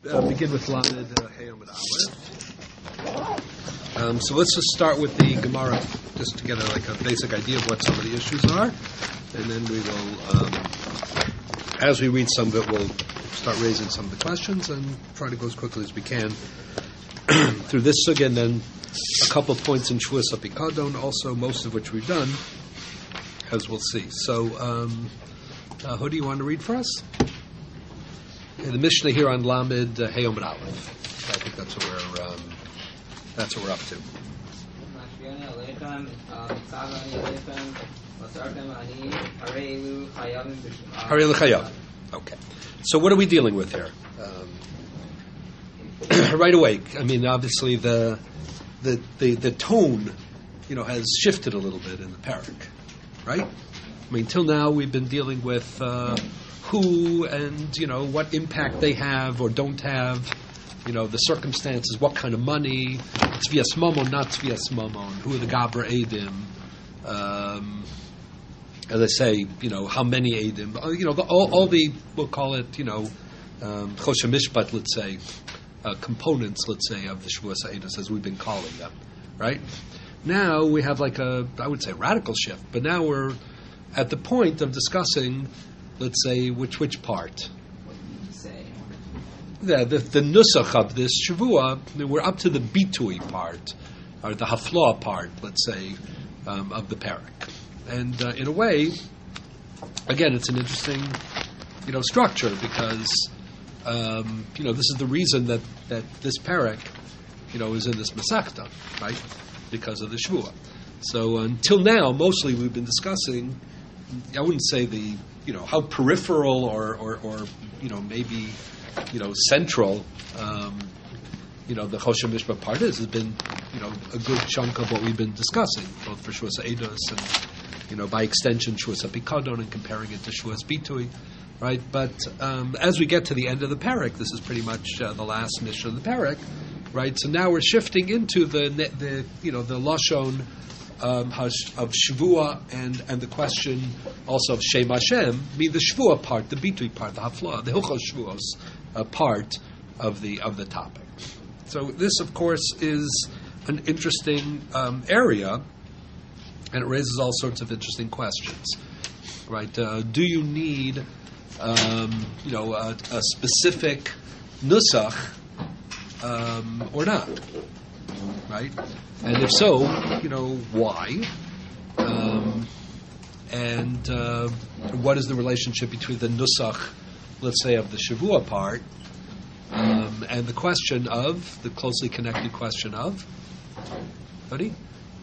Begin with Lamed Hayom and Aleph. So let's just start with the Gemara, just to get a basic idea of what some of the issues are, and then we will, as we read some of it, we'll start raising some of the questions and try to go as quickly as we can through this sugya, and then a couple of points in Shvuas HaPikadon, also most of which we've done, as we'll see. So, who do you want to read for us? The Mishnah here on Lamed Hayom and Aleph. I think that's what we're up to. Okay. So what are we dealing with here? Right away. I mean, obviously the tone, has shifted a little bit in the parak, right? I mean, till now we've been dealing with who and what impact they have or don't have, the circumstances, what kind of money, tzvias mamon, not tzvias mamon, who are the gabra edim, as I say, how many edim, all the, we'll call it, choshen mishpat, let's say, components, let's say, of the Shavuos HaEdos, as we've been calling them, right? Now we have I would say, radical shift, but now we're at the point of discussing, let's say, which part? What did you say? The nusach of this Shavua, we're up to the bitui part, or the hafla part, let's say, of the parak. And in a way, again, it's an interesting, structure, because, this is the reason that this parak, is in this Masechta, right? Because of the Shavua. So until now, mostly we've been discussing, I wouldn't say how peripheral or maybe central the Choshen Mishpat part has been a good chunk of what we've been discussing, both for Shavuos HaEdos and by extension Shavuos HaPikadon, and comparing it to Shavuos Bitui, right? But as we get to the end of the parak, this is pretty much the last mission of the parak, right? So now we're shifting into the lashon of Shavua and the question also of Shem Hashem, mean the Shavua part, the Bitui part, the Hafla, the Hilchos Shavuos part of the topic. So this, of course, is an interesting area, and it raises all sorts of interesting questions, right? Do you need, a specific nusach or not? Right? And if so, why? And what is the relationship between the nusach, let's say, of the Shavua part, and the question of, the closely connected question of, buddy?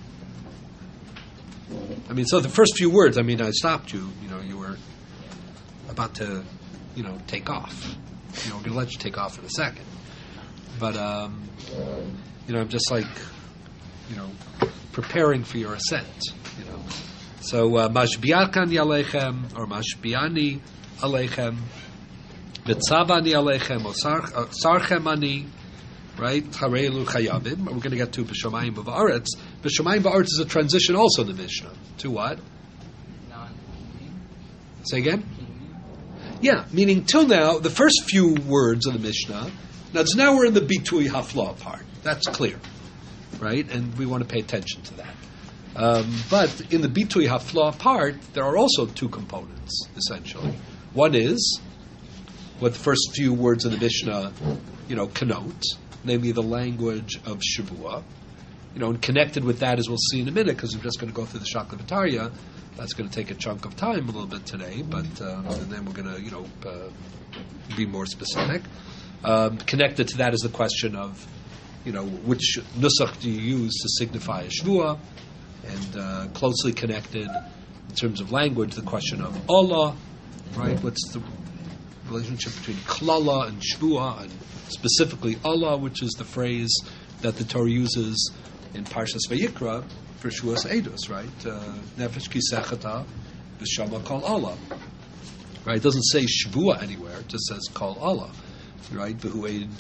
I mean, so the first few words, I stopped you, you were about to, take off. I'm going to let you take off in a second. But, I'm just preparing for your ascent, So, mashbiakan yalechem, or mashbiani alechem, vitzabani alechem, or sarchem ani, right? Harelu chayavim. We're going to get to b'shamayim b'va'aretz. B'shamayim b'va'aretz is a transition also in the Mishnah. To what? Say again? Yeah, meaning till now, the first few words of the Mishnah, now we're in the bitui hafla part. That's clear, right? And we want to pay attention to that. But in the bitui hafla part, there are also two components, essentially. One is what the first few words of the Mishnah, connote, namely the language of Shavua. And connected with that, as we'll see in a minute, because we're just going to go through the Shaklavataria. That's going to take a chunk of time a little bit today, but and then we're going to, be more specific. Connected to that is the question of, which nusach do you use to signify a shvua, and closely connected in terms of language, the question of Allah, right? What's the relationship between klala and shvua, and specifically Allah, which is the phrase that the Torah uses in Parshas Vayikra for Shavuos HaEdos, right? Nefesh kisechata v'shama kol Allah, right? It doesn't say shvua anywhere; it just says kol Allah. Right, so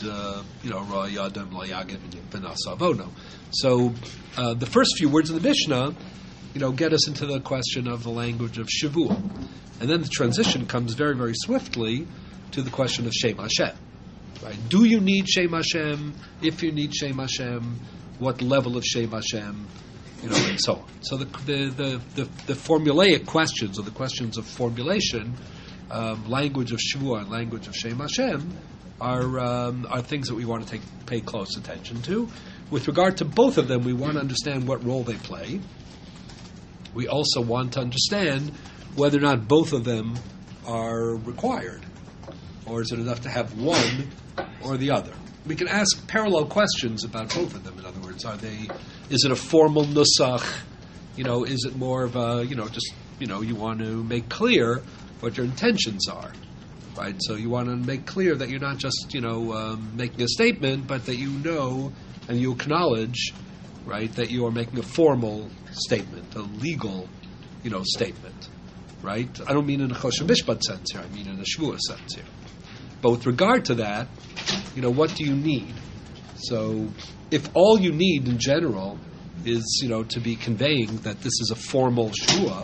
the first few words of the Mishnah, get us into the question of the language of Shavua, and then the transition comes very, very swiftly to the question of Shem Hashem, Right? Do you need Shem Hashem? If you need Shem Hashem, what level of Shem Hashem? And so on. So the formulaic questions, or the questions of formulation, language of Shavua and language of Shem Hashem, are things that we want to pay close attention to. With regard to both of them, we want to understand what role they play. We also want to understand whether or not both of them are required, or is it enough to have one or the other? We can ask parallel questions about both of them. In other words, is it a formal nusach? Is it more of a, you want to make clear what your intentions are, right? So you want to make clear that you're not just, making a statement, but that you know and you acknowledge, right, that you are making a formal statement, a legal, statement, right? I don't mean in a Choshen Mishpat sense here. I mean in a Shvuah sense here. But with regard to that, what do you need? So if all you need in general is, to be conveying that this is a formal Shvuah,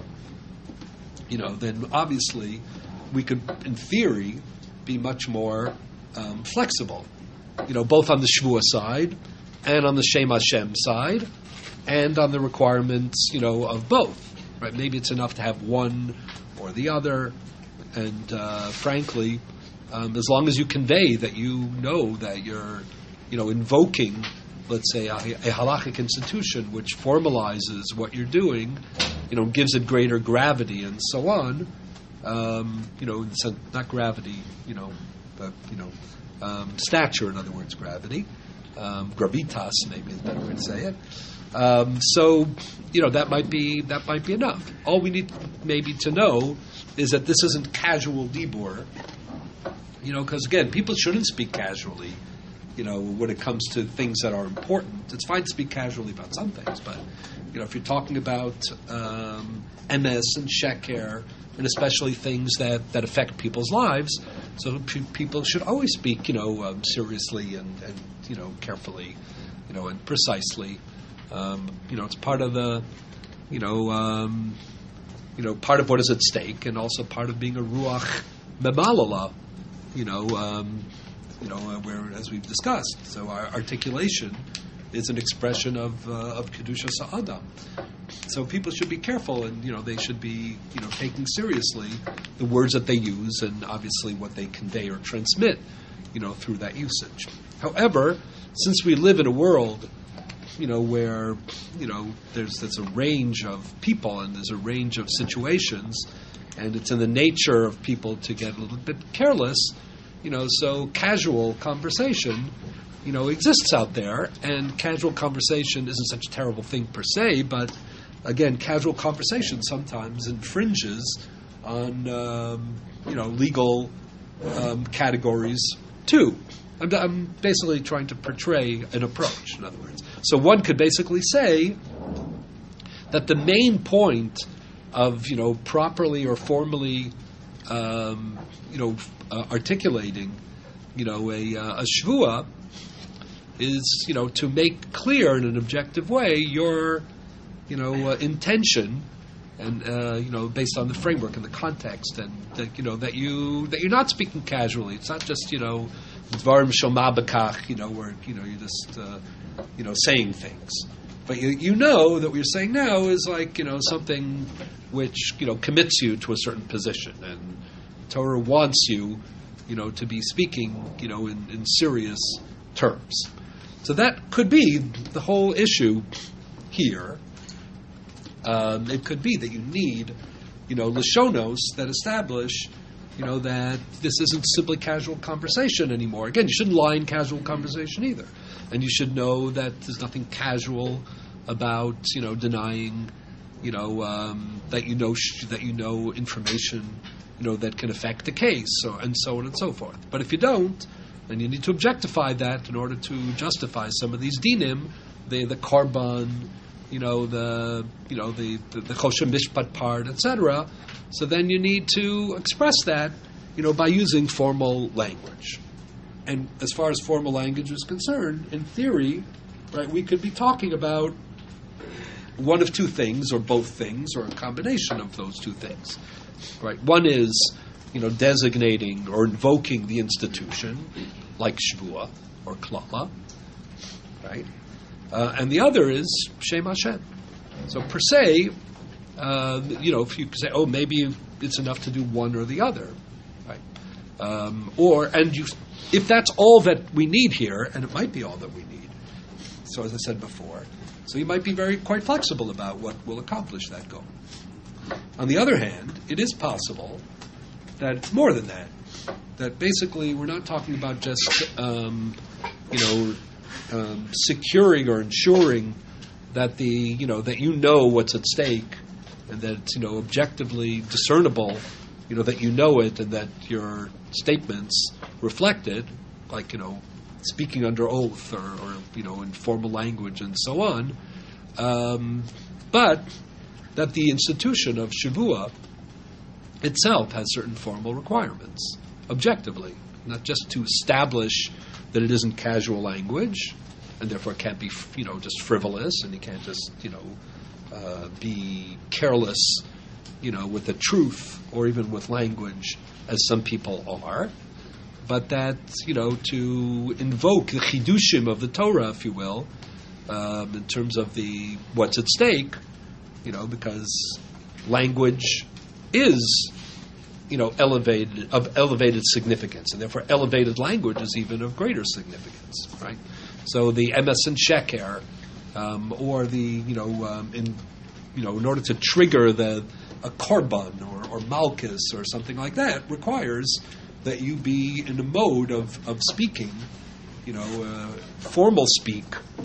then obviously we could, in theory, be much more flexible, both on the Shvuah side and on the Shem Hashem side and on the requirements, of both. Right? Maybe it's enough to have one or the other, and frankly, as long as you convey that you know that you're, invoking, let's say, a halachic institution which formalizes what you're doing, gives it greater gravity and so on, in the sense, not gravity, but, stature, in other words, gravity, gravitas, maybe is a better way to say it. So, that might be enough. All we need maybe to know is that this isn't casual dibur, because again, people shouldn't speak casually, when it comes to things that are important. It's fine to speak casually about some things, but, if you're talking about emes and sheker, and especially things that affect people's lives, so people should always speak, seriously and carefully, and precisely. It's part of the, part of what is at stake, and also part of being a ruach memalala, where, as we've discussed, so our articulation is an expression of kedusha sa'adam. So people should be careful, and they should be taking seriously the words that they use, and obviously what they convey or transmit, through that usage. However, since we live in a world, where there's a range of people and there's a range of situations, and it's in the nature of people to get a little bit careless, so casual conversation, exists out there, and casual conversation isn't such a terrible thing per se, but again, casual conversation sometimes infringes on, legal categories too. I'm basically trying to portray an approach, in other words. So one could basically say that the main point of, properly or formally, articulating, a shvuah is, to make clear in an objective way your, intention, and based on the framework and the context, and that that you're not speaking casually. It's not just dvarim shoma b'kach, where you're just saying things. But you know that what you're saying now is like something which commits you to a certain position, and Torah wants you to be speaking in serious terms. So that could be the whole issue here. It could be that you need lashonos that establish that this isn't simply casual conversation anymore. Again, you shouldn't lie in casual conversation either. And you should know that there's nothing casual about, denying, that you know information, that can affect the case, and so on and so forth. But if you don't, then you need to objectify that in order to justify some of these dinim, the korban, the Choshen Mishpat part, etc. So then you need to express that, by using formal language. And as far as formal language is concerned, in theory, right, we could be talking about one of two things, or both things, or a combination of those two things. Right? One is, designating or invoking the institution, like Shavua or Klala, right? And the other is Shem Hashem. So per se, if you say, oh, maybe it's enough to do one or the other, right? If that's all that we need here, and it might be all that we need. So as I said before, so you might be quite flexible about what will accomplish that goal. On the other hand, it is possible that it's more than that. That basically we're not talking about just securing or ensuring that that you know what's at stake and that it's objectively discernible, that you know it and that your statements reflect it, like speaking under oath or in formal language and so on, but that the institution of Shavua itself has certain formal requirements, objectively, not just to establish that it isn't casual language, and therefore it can't be, just frivolous, and you can't just, be careless, with the truth or even with language, as some people are, but that, to invoke the chidushim of the Torah, if you will, in terms of what's at stake, because language is, elevated significance, and therefore elevated language is even of greater significance, right? So the emes and sheker, or the, in order to trigger a korban or malchus or something like that, requires that you be in a mode of speaking, formal speak,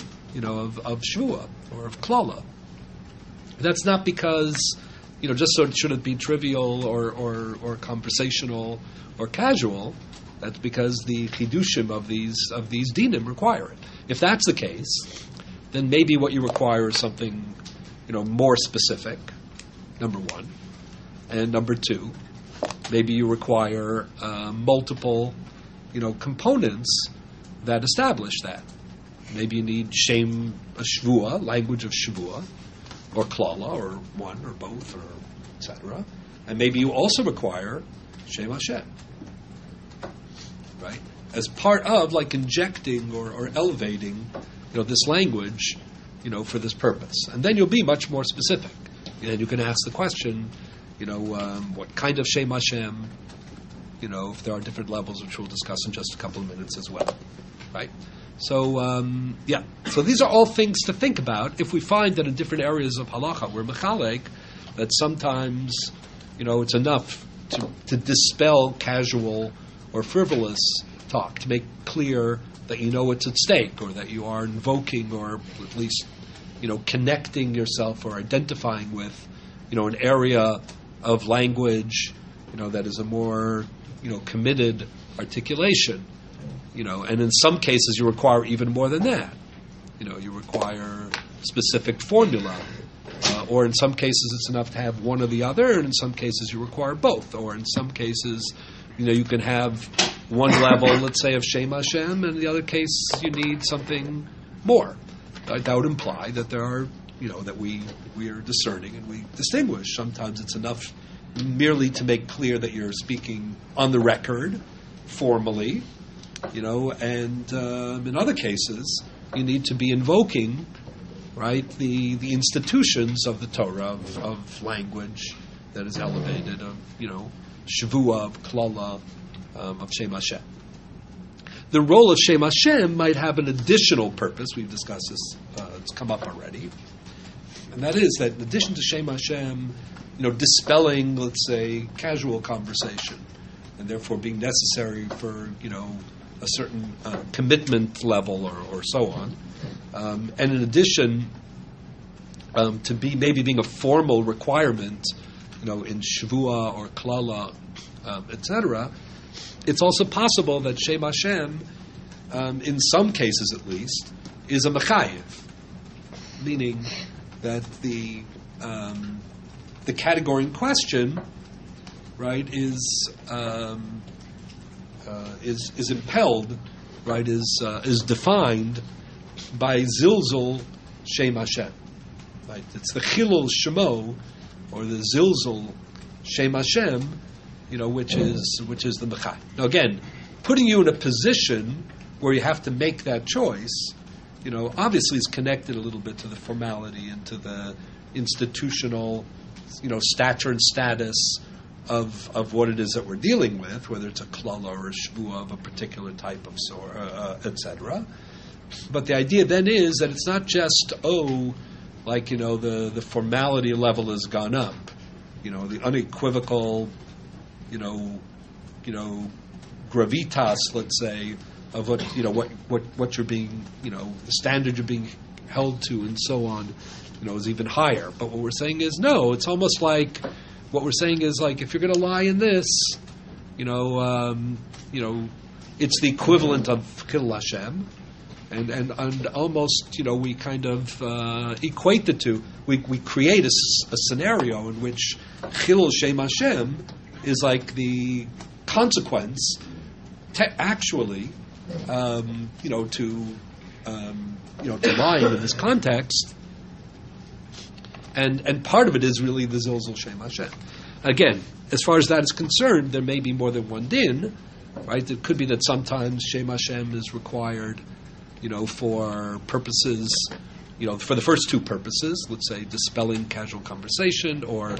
of Shvuah or of Klala. That's not because, just so it shouldn't be trivial or conversational or casual. That's because the chidushim of these dinim require it. If that's the case, then maybe what you require is something, more specific. Number one, and number two, maybe you require multiple, components that establish that. Maybe you need Shem Shvua, language of Shavua, or Klala, or one, or both, or etc. And maybe you also require Shem Hashem, right? As part of, injecting or elevating, this language, for this purpose. And then you'll be much more specific. And you can ask the question, what kind of Shem Hashem, if there are different levels, which we'll discuss in just a couple of minutes as well, right? So, So these are all things to think about if we find that in different areas of halacha we're mechalek, that sometimes, it's enough to dispel casual or frivolous talk, to make clear that you know what's at stake, or that you are invoking or at least, connecting yourself or identifying with, an area of language, that is a more, committed articulation. And in some cases you require even more than that. You require specific formula, or in some cases it's enough to have one or the other, and in some cases you require both, or in some cases, you can have one level, let's say, of Shem Hashem, and in the other case you need something more. That would imply that there are, that we are discerning and we distinguish. Sometimes it's enough merely to make clear that you're speaking on the record, formally, and in other cases, you need to be invoking, right, the institutions of the Torah, of language that is elevated, of, Shavua, of Klala, of Shem Hashem. The role of Shem Hashem might have an additional purpose. We've discussed this, it's come up already. And that is that in addition to Shem Hashem, dispelling, let's say, casual conversation, and therefore being necessary for, a certain commitment level or so on. And in addition, to be maybe being a formal requirement, in Shavua or Klala, etc., it's also possible that Shem Hashem, in some cases at least, is a mechayev, meaning that the category in question, right, is impelled, right, is defined by zilzul Shem Hashem, right? It's the chilul shemo, or the zilzul Shem Hashem, which is the mechai. Now again, putting you in a position where you have to make that choice, obviously is connected a little bit to the formality and to the institutional, stature and status of what it is that we're dealing with, whether it's a klala or a shvua of a particular type of sort, etc. But the idea then is that it's not just, the formality level has gone up, the unequivocal, gravitas, let's say, of what you're being, the standard you're being held to, and so on, is even higher. But what we're saying is no. It's almost like what we're saying is like if you're going to lie in this, it's the equivalent of Chilul Hashem, and almost we kind of equate the two. We create a scenario in which Chilul Shem Hashem is like the consequence, actually, to lying in this context, and part of it is really the Zilzul Shem Hashem. Again, as far as that is concerned, there may be more than one din, right? It could be that sometimes Shem Hashem is required, for purposes, for the first two purposes, let's say dispelling casual conversation or,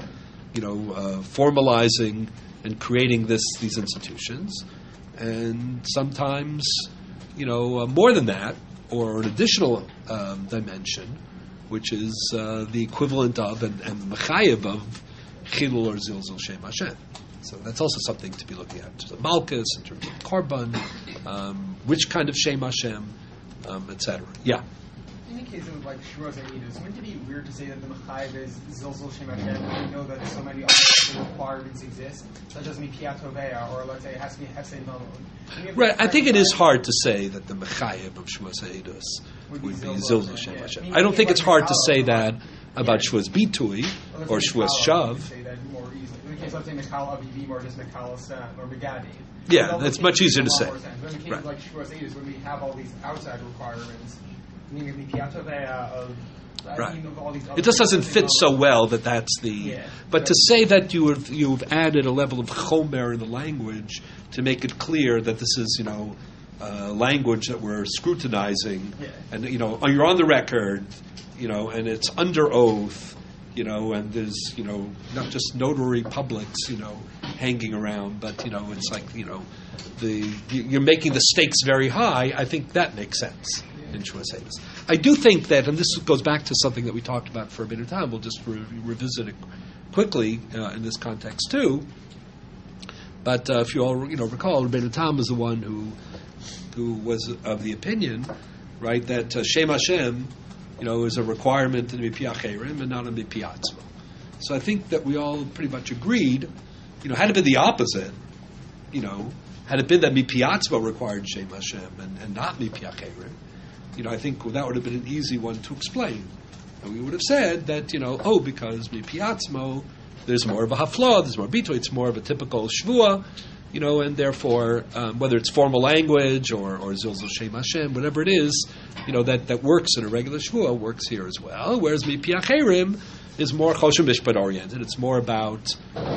formalizing and creating these institutions, and sometimes, more than that, or an additional dimension, which is the equivalent of and the mechayev of Chilul or Zilzul Shem Hashem. So that's also something to be looking at in terms of Malkus, in terms of Korban, which kind of Shem Hashem, etc. Yeah. In the case of Shuras and Eidos, wouldn't it be weird to say that the mechayev is Zilzul Shem Hashem when we know that so many other requirements exist, such as Mipiyat Tovea, or let's say it has to be Hefsei Malon? Right, I think it is hard to say that the mechayev of Shuras Eidos would be Zilzul Shem Hashem. I don't think it's hard to say that about Shuas Bitui or Shuas Shav. In the case of, say, Mikal Avivim or just Mikal Sam or Megadi. Yeah, that's much easier to say. But in the case of Shuas Eidos, when we have all these outside requirements, meaning the Piatovea of all these other it just doesn't fit so well that's the. Yeah. But to say that you've added a level of chomer in the language to make it clear that this is language that we're scrutinizing, and you're on the record, and it's under oath, and there's not just notary publics, hanging around, but it's like you're making the stakes very high. I think that makes sense. In Shuas Eidos. I do think that, and this goes back to something that we talked about for a bit of time, we'll just revisit it quickly in this context too. But if you all recall, Rabbeinu Tam was the one who was of the opinion, right, that Shem Hashem, is a requirement in Mipi Acherim and not in Mipi Atzmo. So I think that we all pretty much agreed, had it been the opposite, had it been that Mipi Atzmo required Shem Hashem and not Mipi Acherim, I think that would have been an easy one to explain. And we would have said that, because Mipi Atzmo, there's more of a hafla, there's more bito, it's more of a typical shvua, and therefore, whether it's formal language or Zilzul Shem Hashem, whatever it is, that works in a regular shvua, works here as well. Whereas Mipi Acherim is more choshen mishpat oriented. It's more about,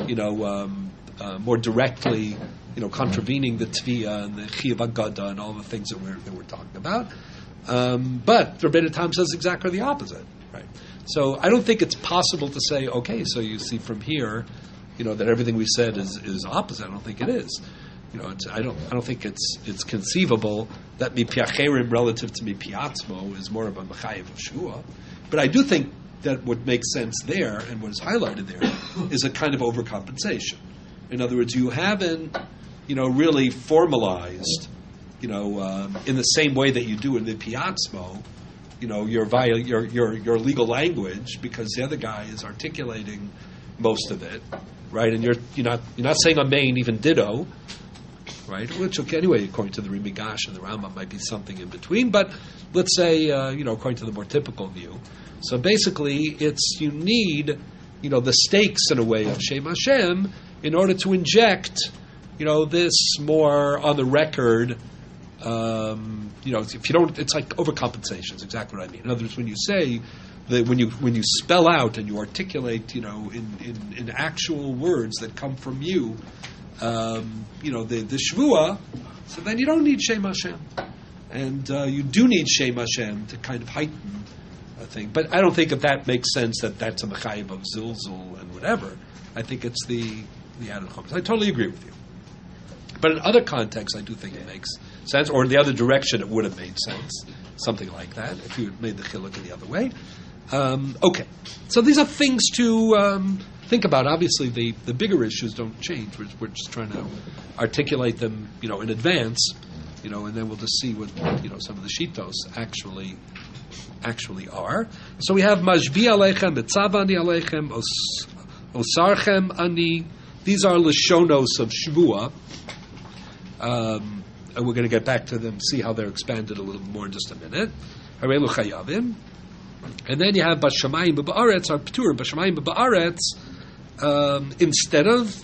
more directly, contravening the tviya and the chiyuv agada and all the things that we're talking about. But Rabbeinu Tam says exactly the opposite, right? So I don't think it's possible to say, okay, so you see from here, that everything we said is opposite. I don't think it is. I don't think it's conceivable that Mipi Acherim relative to Mipi Atzmo is more of a mechayev of shua. But I do think that what makes sense there and what is highlighted there is a kind of overcompensation. In other words, you haven't, really formalized, in the same way that you do in the Piatzmo, your legal language, because the other guy is articulating most of it, right? And you're not saying amen, even ditto, right? Which, okay, anyway, according to the Rimigash and the Rambam, might be something in between. But let's say, according to the more typical view. So basically, you need, the stakes in a way of Shem Hashem in order to inject, this more on the record. If you don't, it's like overcompensation. Is exactly what I mean. In other words, when you say that, when you spell out and you articulate, in actual words that come from you, the Shvua, so then you don't need Shem Hashem. And you do need Shem Hashem to kind of heighten a thing. But I don't think if that makes sense that that's a Mechayiv of Zilzul and whatever. I think it's the added Chometz. I totally agree with you. But in other contexts, I do think it makes sense. Or in the other direction, it would have made sense. Something like that, if you had made the Chiluk in the other way. Okay. So these are things to think about. Obviously, the bigger issues don't change. We're just trying to articulate them, in advance. And then we'll just see what some of the shitos actually are. So we have Majbi Aleichem, Mitzavani Aleichem, Osarchem Ani. These are Lashonos of Shvua. And we're going to get back to them, see how they're expanded a little more in just a minute. Harelu Chayavim. And then you have Bashamayim B'Ba'aretz, or P'tur, Bashamayim B'Ba'aretz, instead of,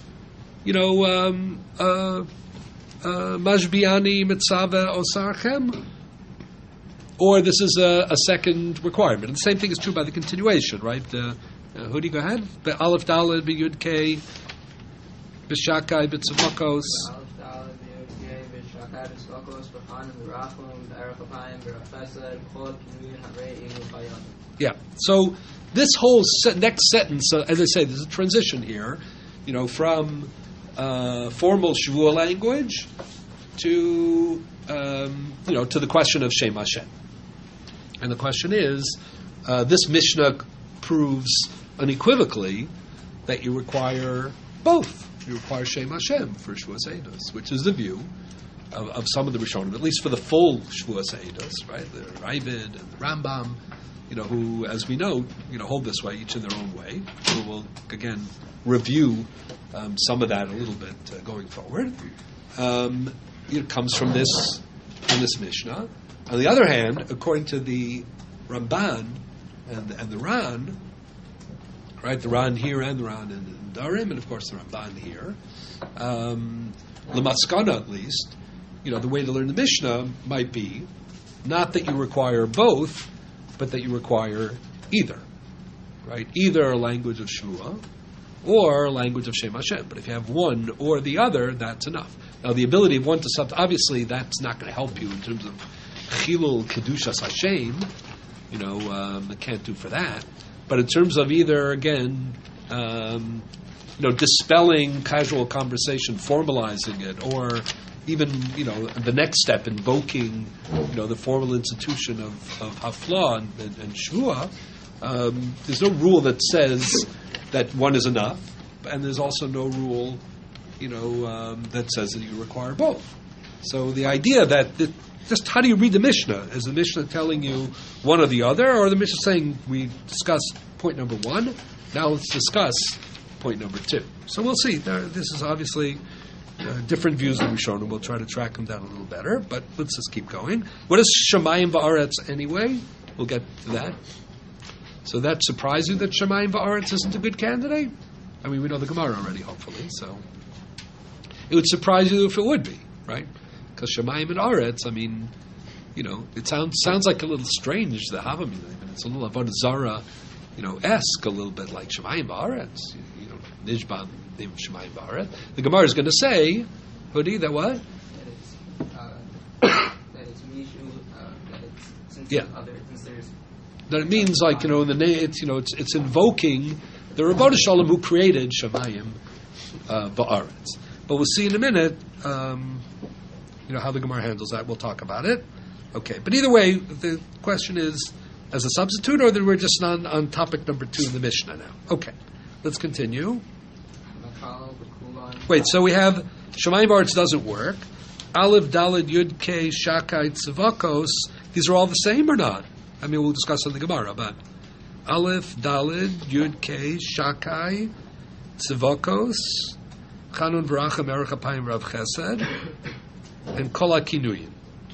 Majbiani Mitzave Osarchem, or this is a second requirement. And the same thing is true by the continuation, right? Hudi, go ahead. Aleph Daled B'Yud Kei B'Shakai B'Tzavokos. Aleph Daled B'Yud Kei B'Shakai B'Tzavokos B'Chanim B'Rachum B'Erech Apayim B'Rachesed B'Chol Kinui Harei Ilu Chayam. Yeah. So this whole next sentence, as I say, there's a transition here, from formal Shavua language to to the question of Shem Hashem. And the question is, this Mishnah proves unequivocally that you require both. You require Shem Hashem for Shavuos Eidos, which is the view of some of the Rishonim, at least for the full Shavuos Eidos, right? The Ravid and the Rambam, who, as we know, hold this way, each in their own way. So we'll again review some of that a little bit going forward. It comes from this Mishnah. On the other hand, according to the Ramban and the Ran, right, the Ran here and the Ran in Darim, and of course the Ramban here, Lamaskana at least, the way to learn the Mishnah might be not that you require both, but that you require either, right? Either a language of Shua or a language of Shem Hashem. But if you have one or the other, that's enough. Now, the ability of one to obviously that's not going to help you in terms of Chilul Kedushas Hashem. It can't do for that. But in terms of either, again, dispelling casual conversation, formalizing it, or even, the next step, invoking, the formal institution of Hafla and Shvua, there's no rule that says that one is enough, and there's also no rule, that says that you require both. So the idea that just how do you read the Mishnah? Is the Mishnah telling you one or the other, or the Mishnah saying we discussed point number one, now let's discuss point number two? So we'll see. This is obviously different views that we've shown, and we'll try to track them down a little better, but let's just keep going. What is Shemayim Va'aretz anyway? We'll get to that. So that surprise you that Shemayim Va'aretz isn't a good candidate? I mean, we know the Gemara already, hopefully, so it would surprise you if it would be, right? Because Shemayim and Aretz, I mean, it sounds like a little strange, the Havamim. I mean, it's a little Avodah Zarah, esque, a little bit like Shemayim Va'aretz. Nishban, name of Shemayim Va'aretz. The Gemara is going to say, Hudi, that what? That it's Mishu, that it's since there's that it means like in the name, it's invoking the Rabbanu Shalom who created Shemayim Va'aretz. But we'll see in a minute, how the Gemara handles that. We'll talk about it. Okay, but either way, the question is as a substitute, or that we're just on topic number 2 in the Mishnah now. Okay, let's continue. Wait, so we have Shemayim Va'aretz doesn't work. Aleph, Daled, Yud, Kei, Shakai, Tzavakos. These are all the same or not? I mean, we'll discuss in the Gemara, but Aleph, Daled, Yud, Kei, Shakai, Tzavakos, Chanun, Barachim, Erech Apayim, Rav Chesed, and Kol HaKinuyim.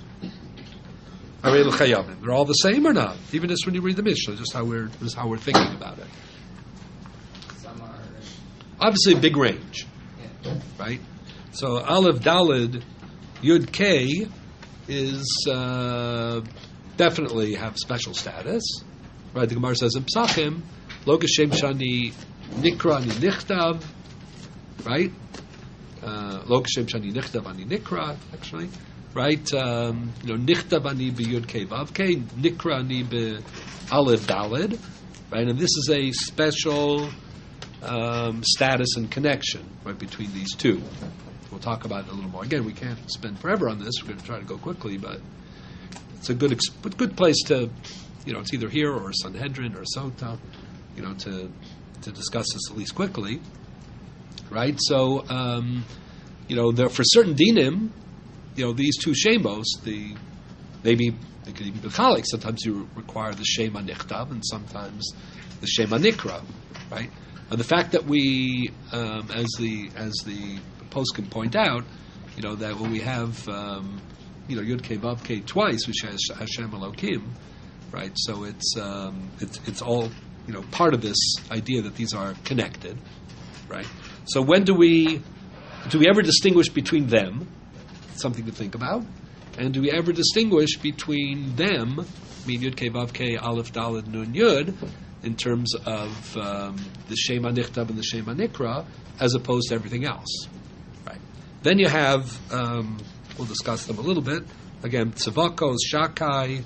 Harei L'Chayavim. They're all the same or not? Even just when you read the Mishnah, just how we're thinking about it. some are Obviously, a big range, right? So Aleph, Daled, Yud, Kei is definitely have special status, right? The Gemara says in Psachim, Lo Geshem Shani Nikra Ni Nichtav, right? Lo Kashem Shani Nichtav Ani Nikra, actually, right? Nichtav Ani B'Yud Kei Vav Kei, Nikra Ani B'Alev Daled, right? And this is a special status and connection right between these two. We'll talk about it a little more. Again, we can't spend forever on this. We're going to try to go quickly, but it's a good place to, it's either here or Sanhedrin or Sota, to discuss this at least quickly, right? So, there for certain dinim, these two shemos, maybe they could even be chalik. Sometimes you require the shema nichtav, and sometimes the shema nikra, right? And the fact that we, as the post can point out, that when we have, Yud Kei Vav Kei twice, which has Hashem Elokim, right? So it's all, part of this idea that these are connected, right? So when do we ever distinguish between them? Something to think about. And do we ever distinguish between them, Yud Kei Vav Kei Aleph Daled Nun Yud, in terms of the Shema Nichtav and the Shema Nikra, as opposed to everything else, right? Then you have, we'll discuss them a little bit. Again, Tzavakos, Shakai,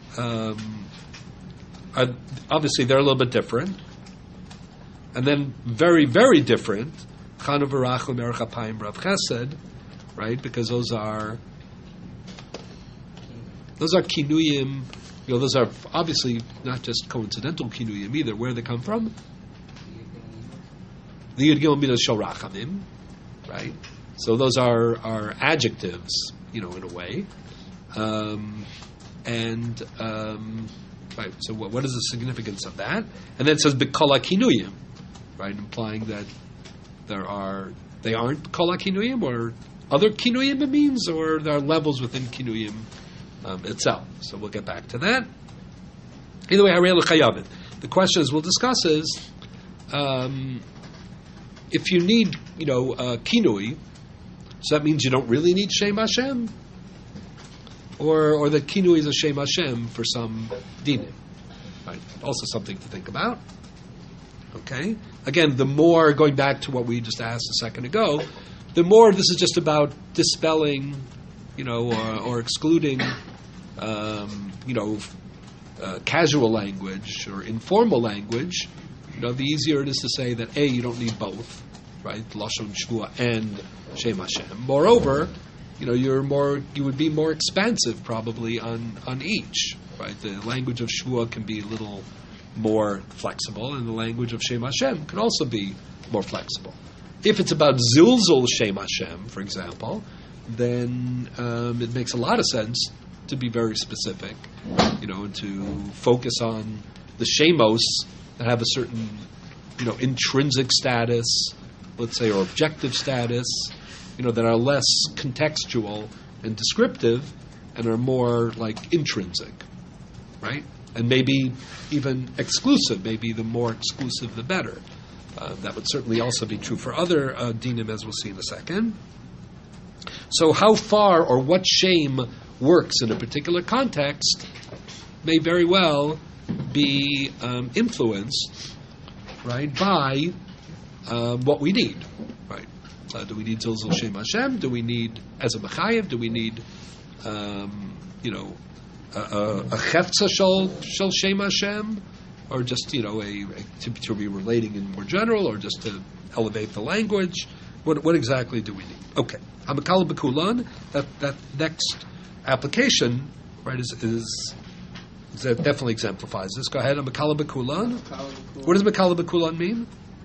obviously they're a little bit different. And then very, very different, Chanu V'Rachu Merech Apayim Rav Chesed, right? Because those are kinuyim. Those are obviously not just coincidental kinuyim either. Where they come from? The Yud Gimel Midas Shel Rachamim, right? So those are adjectives, in a way. Right. So what is the significance of that? And then it says B'Kol HaKinuyim, right? Implying that they aren't Kol HaKinuyim, or other kinuyim it means, or there are levels within kinuyim itself. So we'll get back to that. Either way, Harei L'Chayavin. The question we'll discuss is, if you need, kinui, so that means you don't really need Shem Hashem, or the kinui is a Shem Hashem for some dinim. Right? Also something to think about. Okay. Again, the more, going back to what we just asked a second ago, the more this is just about dispelling, or excluding, casual language or informal language, the easier it is to say that you don't need both, right? Lashon Shvua and Shem Hashem. Moreover, you would be more expansive probably on each, right? The language of Shvua can be a little more flexible, and the language of Shem Hashem can also be more flexible. If it's about Zilzul Shem Hashem, for example, then it makes a lot of sense to be very specific, and to focus on the Shemos that have a certain, intrinsic status, let's say, or objective status, that are less contextual and descriptive and are more like intrinsic, right? And maybe even exclusive. Maybe the more exclusive, the better. That would certainly also be true for other dinim, as we'll see in a second. So how far or what shame works in a particular context may very well be influenced, right, by what we need, right? Do we need Zilzul Shem Hashem? Do we need, as a Mechayev, do we need, a Chefza Shel Shem Hashem? Or just, to be relating in more general, or just to elevate the language? What exactly do we need? Okay. Hamakala B'Kulan, that next application, right, is that definitely exemplifies this. Go ahead. Hamakala B'Kulan. What does Makala B'Kulan mean?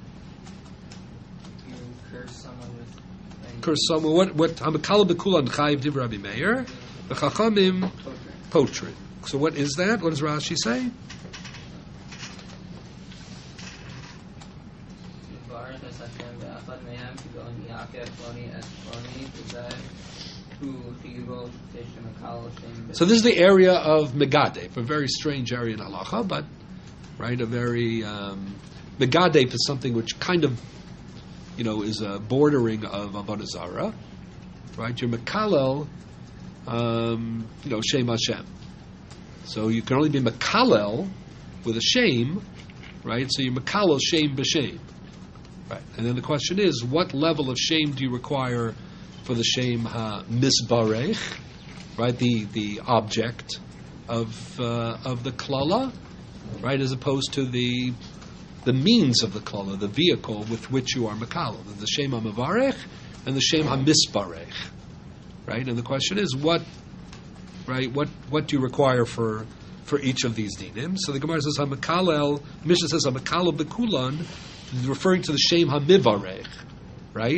Curse someone. What Hamakala B'Kulan Chayiv Div Rabbi Meir, V'Chachamim Potrin. So what is that? What does Rashi say? So this is the area of Megadef, a very strange area in Halacha, but right, a very Megadef is something which kind of is a bordering of Avodah Zarah, right? You're Mekalel, Shem Hashem. So you can only be Mekalel with a shame, right? So you're Mekalel Shem b'Shem, Right. And then the question is, what level of shame do you require for the shame ha-misbarech, right? The object of the klala, right, as opposed to the means of the klala, the vehicle with which you are makala, the shame ha-mevarech and the shame ha-misbarech, right? And the question is, what do you require for each of these dinim? So the Gemara says ha-mekalel, the Mishnah says ha-mekalel bekulan, referring to the shame ha-mivarech, right?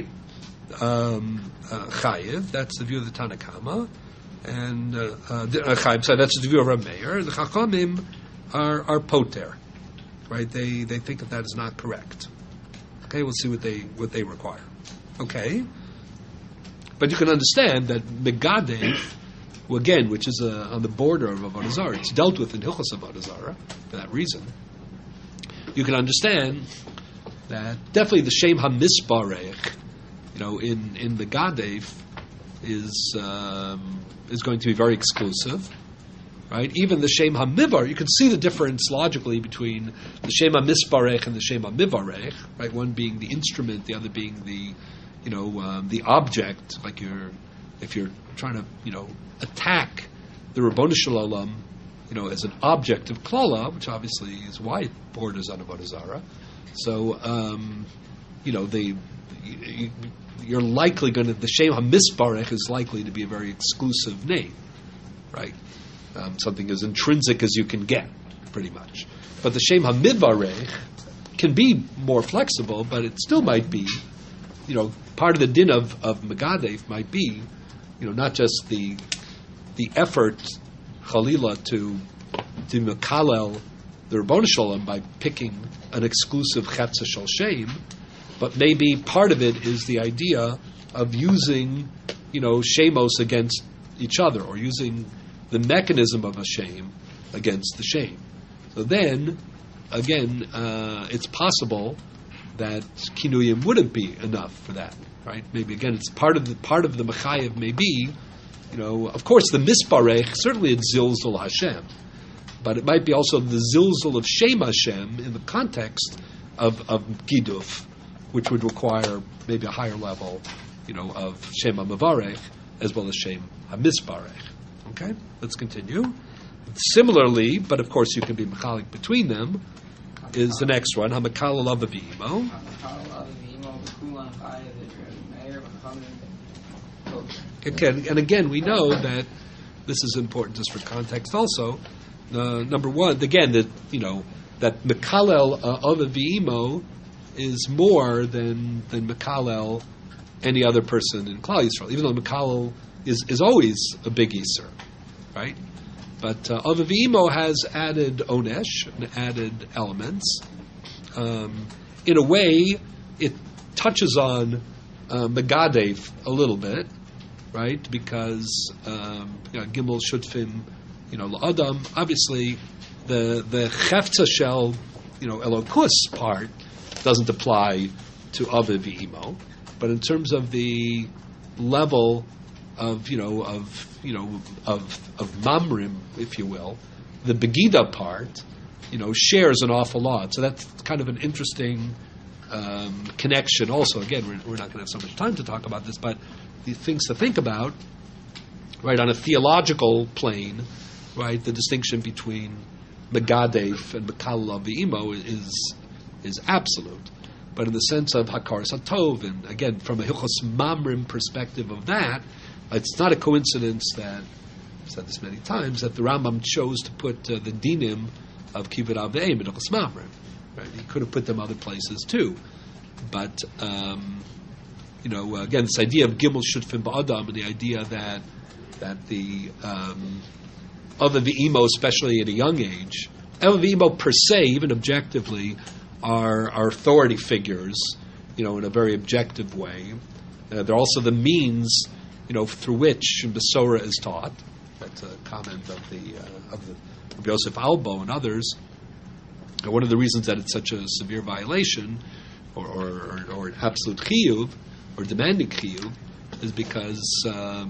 Chayiv, that's the view of the Tanakama, and Chayiv, so that's the view of Rav Meir. The Chachamim are poter, right? They think that is not correct. Okay, we'll see what they require. Okay, but you can understand that Megadev, again, which is on the border of Avodah Zarah, it's dealt with in Hilchos Avodah Zarah for that reason. You can understand that definitely the Shem HaMisbarech, in the Gadev is going to be very exclusive, right? Even the Shem HaMivar, you can see the difference logically between the Shem HaMisbarech and the Shem HaMivarech, right? One being the instrument, the other being the object. Like if you're trying to attack the Ribono Shel Olam, as an object of klala, which obviously is why it borders on Avodah Zarah. So you're likely going to, the Shem HaMisbarech is likely to be a very exclusive name, right? Something as intrinsic as you can get, pretty much. But the Shem HaMivarech can be more flexible, but it still might be, part of the din of Megadev might be, not just the effort, Chalila, to mekalel the Ribono Shel Olam by picking an exclusive Chetza Shel Shem, but maybe part of it is the idea of using, shemos against each other, or using the mechanism of a shame against the shame. So then, again, it's possible that kinuyim wouldn't be enough for that, right? Maybe again, it's part of the mechayev. Maybe, of course, the misbarech certainly it's zilzul Hashem, but it might be also the zilzul of Shem Hashem in the context of giduf, which would require maybe a higher level, of Shem HaMevarech as well as Shem HaMisbarech. Okay, let's continue. Similarly, but of course you can be mechalik between them, is the next one, HaMekalel Av V'Imo. Okay, and again, we know that this is important just for context also. Number one, again, that Mekalel Av V'Imo is more than Mekalel any other person in Klal Yisrael, even though Mekalel is always a big Yisur, right? But Av V'Imo has added onesh, and added elements. In a way, it touches on Megadev a little bit, right? Because Gimel Shutfim, L'Adam. Obviously, the Chefza Shel, Elokus part doesn't apply to Av V'Imo, but in terms of the level of mamrim, if you will, the Begida part, shares an awful lot. So that's kind of an interesting connection. Also, again, we're not going to have so much time to talk about this, but the things to think about, right, on a theological plane, right, the distinction between Megadev and Mekalel Av V'Imo is absolute. But in the sense of Hakaras HaTov, and again, from a Hilchos Mamrim perspective of that, it's not a coincidence that, I've said this many times, that the Rambam chose to put the dinim of Kivud Av V'Eim in Hilchos Mamrim. Right? He could have put them other places too. But, again, this idea of Gimel Shutfim Ba'adam, and the idea that the Av V'Imo, especially at a young age, Av V'Imo per se, even objectively, are authority figures, in a very objective way. They're also the means, through which Besorah is taught. That's a comment of Yosef Albo and others. And one of the reasons that it's such a severe violation, or an absolute chiyuv, or demanding chiyuv, is because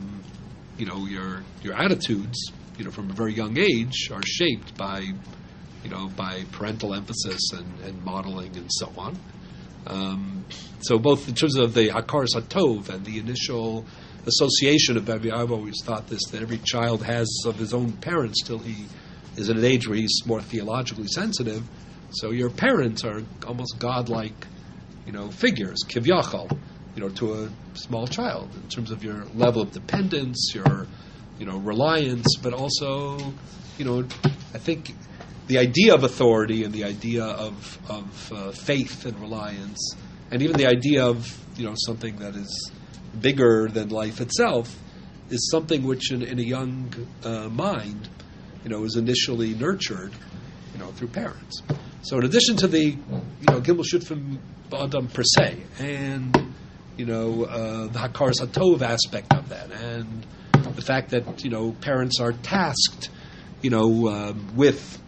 your attitudes, from a very young age, are shaped by parental emphasis and modeling and so on. So both in terms of the Hakaras HaTov and the initial association of I've always thought this, that every child has of his own parents till he is at an age where he's more theologically sensitive. So your parents are almost godlike, figures, kivyachal, to a small child in terms of your level of dependence, your, reliance, but also, I think the idea of authority and the idea of faith and reliance, and even the idea of, something that is bigger than life itself, is something which in a young mind, is initially nurtured, through parents. So in addition to the, Gimel Shutfim Ba'adam per se, and, the Hakaras HaTov aspect of that, and the fact that, parents are tasked, with,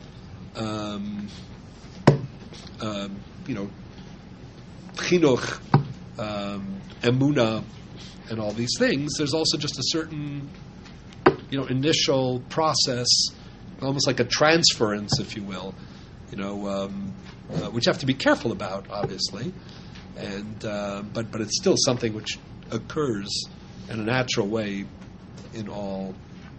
chinuch, emuna, and all these things, there's also just a certain, initial process, almost like a transference, if you will, which you have to be careful about, obviously, and but it's still something which occurs in a natural way in all,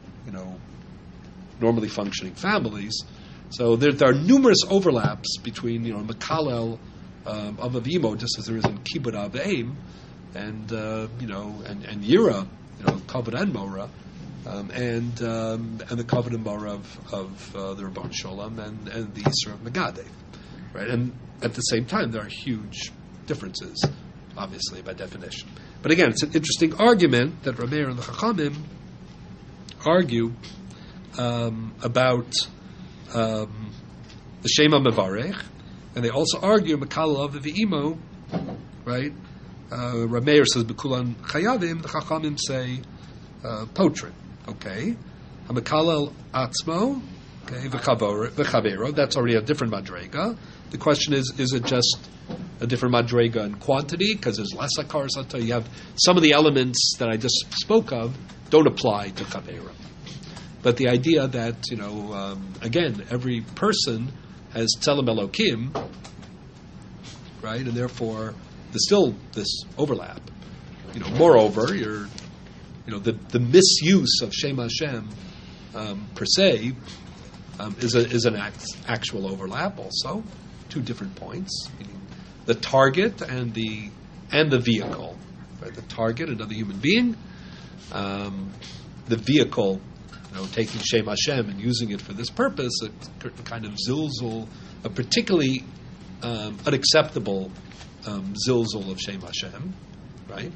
normally functioning families. So there are numerous overlaps between, Mekalel of Avimo, just as there is in Kibbud Av V'Eim, and and Yira, Kavod and Mora, and the Kavod and Mora of the Rabban Sholem and the Yisra of Megadev, right? And at the same time, there are huge differences, obviously by definition. But again, it's an interesting argument that Rameir and the Chachamim argue about the Shema Mevarech, and they also argue Mekalel of V'Imo, right? Rameir says Bekulan Chayavim, the Chachamim say Potrin. Okay, Mekalel Atzmo, okay, V'Chavero. That's already a different madrega. The question is it just a different madrega in quantity because there's less Hakaras HaTov? You have some of the elements that I just spoke of don't apply to Chavero, but the idea that again, every person has Tzelem Elokim, right, and therefore there's still this overlap. Moreover, the misuse of Shem Hashem per se is an actual overlap. Also, two different points: meaning the target and the vehicle. Right? The target, another human being. The vehicle, taking Shem Hashem and using it for this purpose, a kind of zilzul, a particularly unacceptable zilzul of Shem Hashem, right?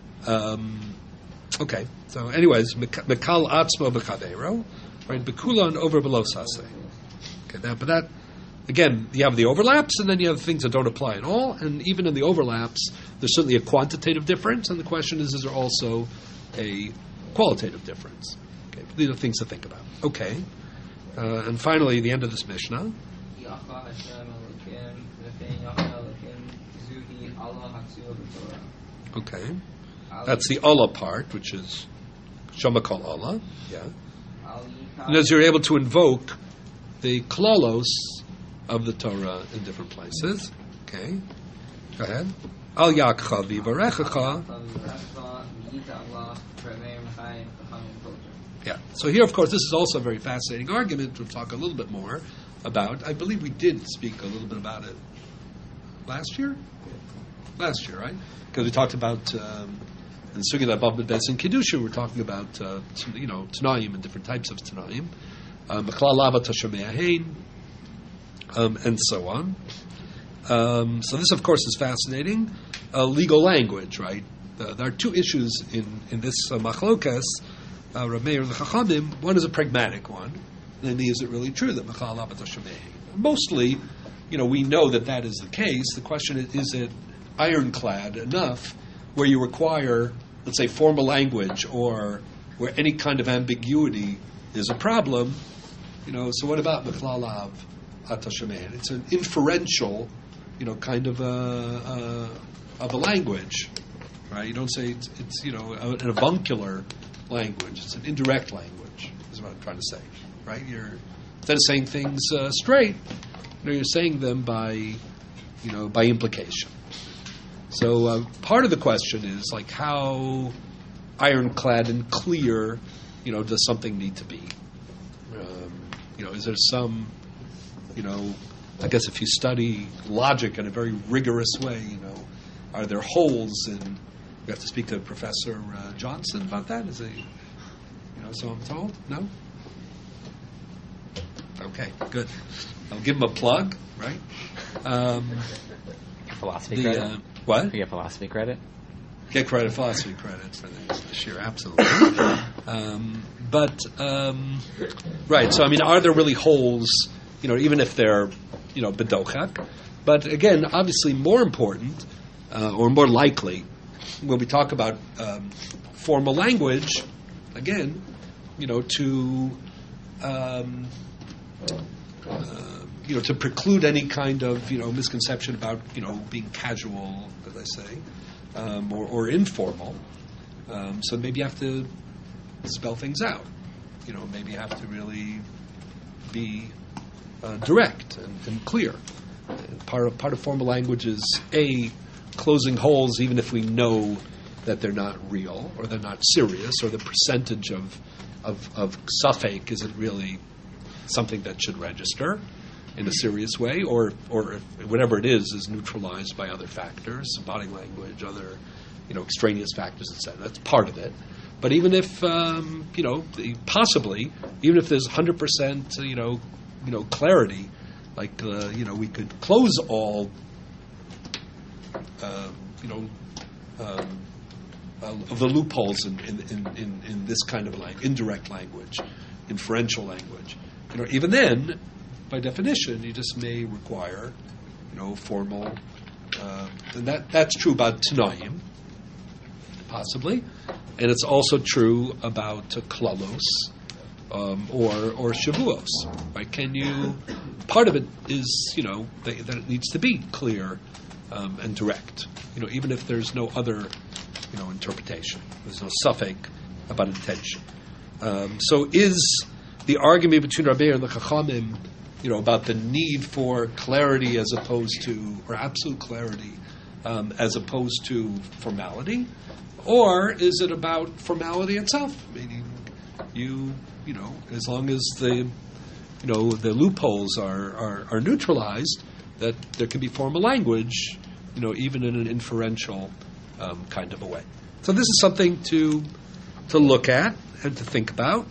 Okay, so anyways, Mekal Atzmo B'Chavero, right? Bekulan over below Sase. Okay, but that, again, you have the overlaps, and then you have things that don't apply at all, and even in the overlaps, there's certainly a quantitative difference, and the question is there also a qualitative difference? Okay, these are things to think about. Okay, and finally, the end of this Mishnah. Okay, that's the Allah part, which is Shema Kol Allah. Yeah, and as you're able to invoke the klalos of the Torah in different places. Okay, go ahead. Al Yakcha Vivarechacha. Yeah. So here, of course, this is also a very fascinating argument. We'll talk a little bit more about. I believe we did speak a little bit about it last year. Last year, right? Because we talked about in Sugya Above Beis and Kiddushin, we're talking about Tanaim and different types of Tanaim, Mechlal Lava Tashamei Hein, and so on. So this, of course, is fascinating. Legal language, right? There are two issues in this machlokas, Rameir and the Chachamim. One is a pragmatic one, namely, is it really true that Mechlal Lava Tashamei Hein? Mostly, we know that is the case. The question is it ironclad enough where you require, let's say, formal language, or where any kind of ambiguity is a problem? So what about Mechlal Lava Tashamei Hein? It's an inferential, kind of a language, right? You don't say it's an avuncular language. It's an indirect language, is what I'm trying to say, right? Instead of saying things straight, you're saying them by implication. So part of the question is like how ironclad and clear, does something need to be? Is there some, I guess if you study logic in a very rigorous way, are there holes in? We have to speak to Professor Johnson about that. Is he, so I'm told? No? Okay, good. I'll give him a plug, right? Philosophy credit? What? You get philosophy credit? Get philosophy credit for this year, absolutely. Right, so are there really holes, even if they're, bedochak? But again, obviously more important, or more likely, when we talk about formal language, again, to to preclude any kind of misconception about being casual, as I say, or informal. So maybe you have to spell things out. Maybe you have to really be direct and clear. And part of formal language is closing holes, even if we know that they're not real or they're not serious, or the percentage of suffix isn't really something that should register in a serious way, or if whatever it is neutralized by other factors, body language, other extraneous factors, etc. That's part of it. But even if possibly, even if there's 100% clarity, like we could close all of the loopholes in this kind of indirect language, inferential language. Even then, by definition, you just may require, formal, and that's true about Tanaim, possibly, and it's also true about klalos or shavuos. Right? Part of it is, that it needs to be clear and direct. Even if there's no other, interpretation, there's no suffix about intention. So is the argument between Rabbeinu and the Chachamim, about the need for clarity as opposed to, or absolute clarity, as opposed to formality, or is it about formality itself? Meaning, as long as the loopholes are neutralized, that there can be formal language, even in an inferential kind of a way. So this is something to look at and to think about.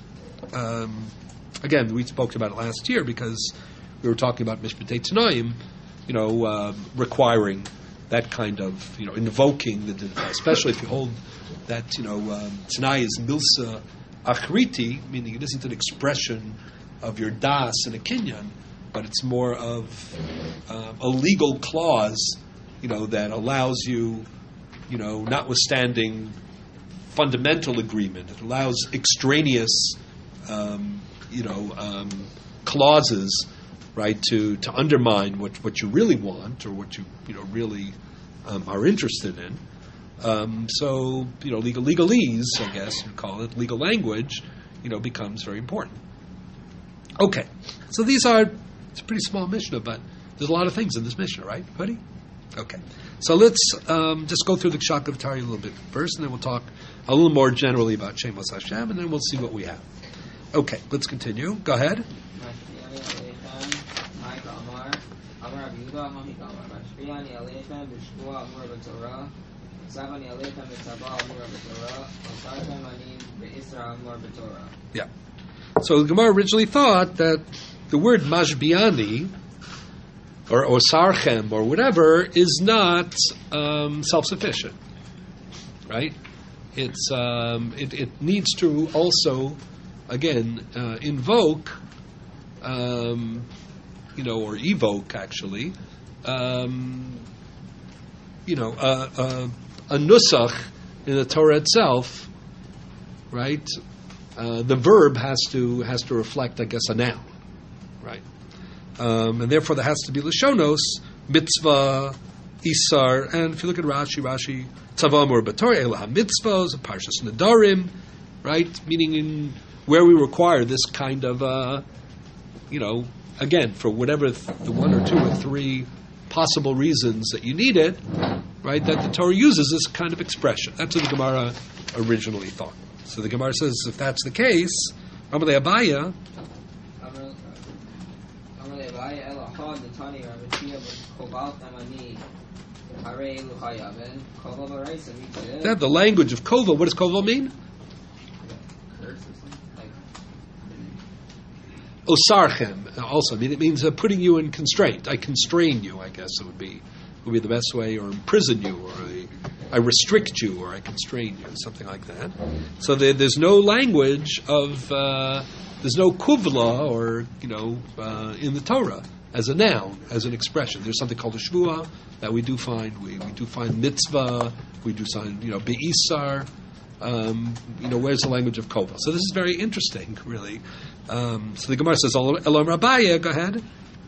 Again, we spoke about it last year because we were talking about Mishpatei Tanaim, requiring that kind of, invoking especially if you hold that, Tanai is milsa achriti, meaning it isn't an expression of your das and a kinyan, but it's more of a legal clause, that allows you, notwithstanding fundamental agreement, it allows extraneous clauses, right, to undermine what you really want or what you really are interested in. So legalese, I guess you call it, legal language, becomes very important. Okay, so it's a pretty small Mishnah, but there's a lot of things in this Mishnah, right, buddy? Okay, so let's just go through the Kshat Vatari a little bit first, and then we'll talk a little more generally about Shemos Hashem, and then we'll see what we have. Okay, let's continue. Go ahead. Yeah. So the Gemara originally thought that the word mashbiani or osarchem or whatever is not self-sufficient, right? It needs to also, again, invoke, or evoke actually, a nusach in the Torah itself, right? The verb has to reflect, I guess, a noun, right? And therefore there has to be Lashonos, mitzvah, isar, and if you look at Rashi, tzavam or b'torah, elah mitzvahs, parshas nedarim, right? Meaning in where we require this kind of, again, for whatever the one or two or three possible reasons that you need it, right, that the Torah uses this kind of expression. That's what the Gemara originally thought. So the Gemara says, if that's the case, Amalei Abaya, that the language of Kova, what does Kova mean? Osarchem, also, I mean, it means putting you in constraint. I constrain you, I guess it would be the best way, or imprison you, or I restrict you, or I constrain you, something like that. So there's no language of, there's no kuvla, or, in the Torah, as a noun, as an expression. There's something called a shvuah that we do find. We do find mitzvah, we do find, be'isar. Where's the language of kova? So this is very interesting, really. So the Gemara says, Elam Rabaya, go ahead.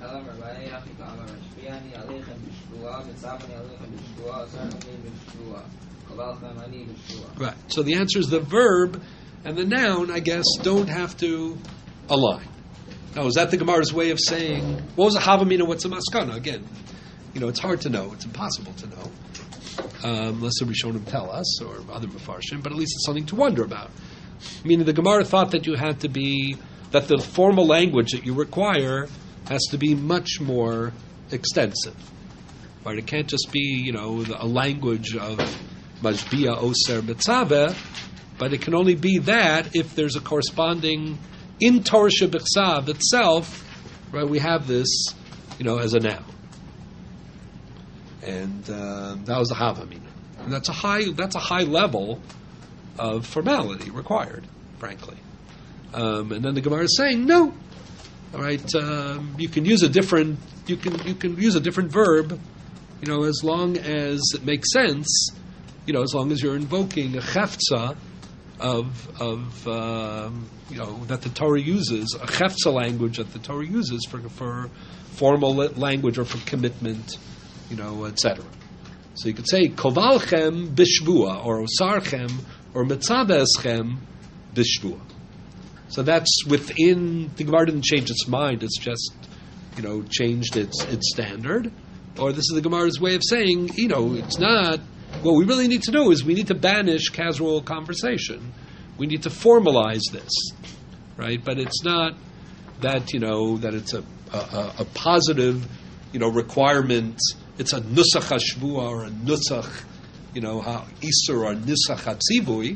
Right. So the answer is the verb and the noun, I guess, don't have to align. Now, is that the Gemara's way of saying, what was a havamina, what's a maskana? Again, it's hard to know. It's impossible to know. Unless the Rishonim tell us, or other Mefarshim, but at least it's something to wonder about. Meaning the Gemara thought that you had to be, that the formal language that you require has to be much more extensive. Right? It can't just be, a language of Majbia Oser Betzaveh, but it can only be that if there's a corresponding, in Torah Shebechsav itself, right, we have this, as a noun. And that was the havamina, and that's a high level of formality required, frankly. And then the Gemara is saying no. All right, you can use a different verb, as long as it makes sense. As long as you're invoking a chefza of that the Torah uses, a chefza language that the Torah uses for formal language or for commitment. Etc. So you could say kovalchem bishvua, or osarchem, or metzadeschem bishvua. So that's within. The Gemara didn't change its mind; it's just, changed its standard. Or this is the Gemara's way of saying, it's not. What we really need to know is we need to banish casual conversation. We need to formalize this, right? But it's not that that it's a positive, requirement. It's a nusach hashvua or a nusach, isur or nusach hatzivui.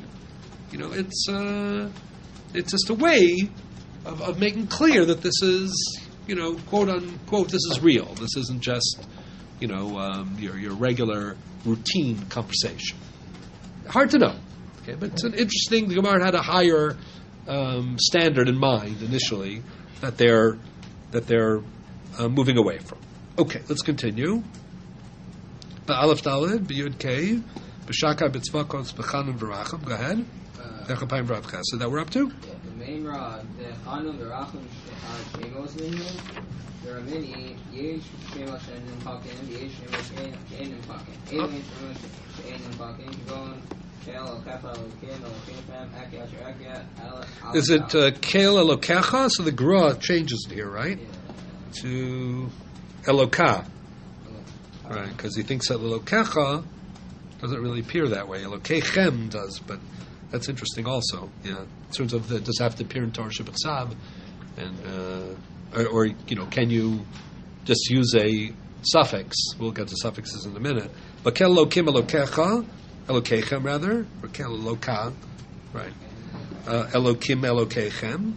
It's just a way of making clear that this is, quote unquote, this is real. This isn't just, your regular routine conversation. Hard to know, okay? But it's an interesting. The Gemara had a higher standard in mind initially that they're moving away from. Okay, let's continue. Aleph Daled, B'Yud Kei, B'Shaka B'Tzvakos, B'Chanun V'Racham. Go ahead. Nechapayim V'Rav Chesed. That we're up to? The main rod, the Chanun V'Racham Shemos Minhu. There are many. Yesh Shemos She'enim Pakin, Yesh Shemos She'enim Pakin. Eilim Shemos She'enim Pakin. Gon Kel Elokecha Elokim Elokechem Aki Asher Aki. Is it Kel Elokecha? So the Gra changes it here, right? Yeah. To Elokah. Right, because he thinks that Elokecha doesn't really appear that way. Elokechem does, but that's interesting also. Yeah, in terms of it does have to appear in Torah Shebechsav, and or can you just use a suffix? We'll get to suffixes in a minute. But Kel Elokim Elokecha, Elokechem rather, or Kel Elokah, right? Elokim Elokechem.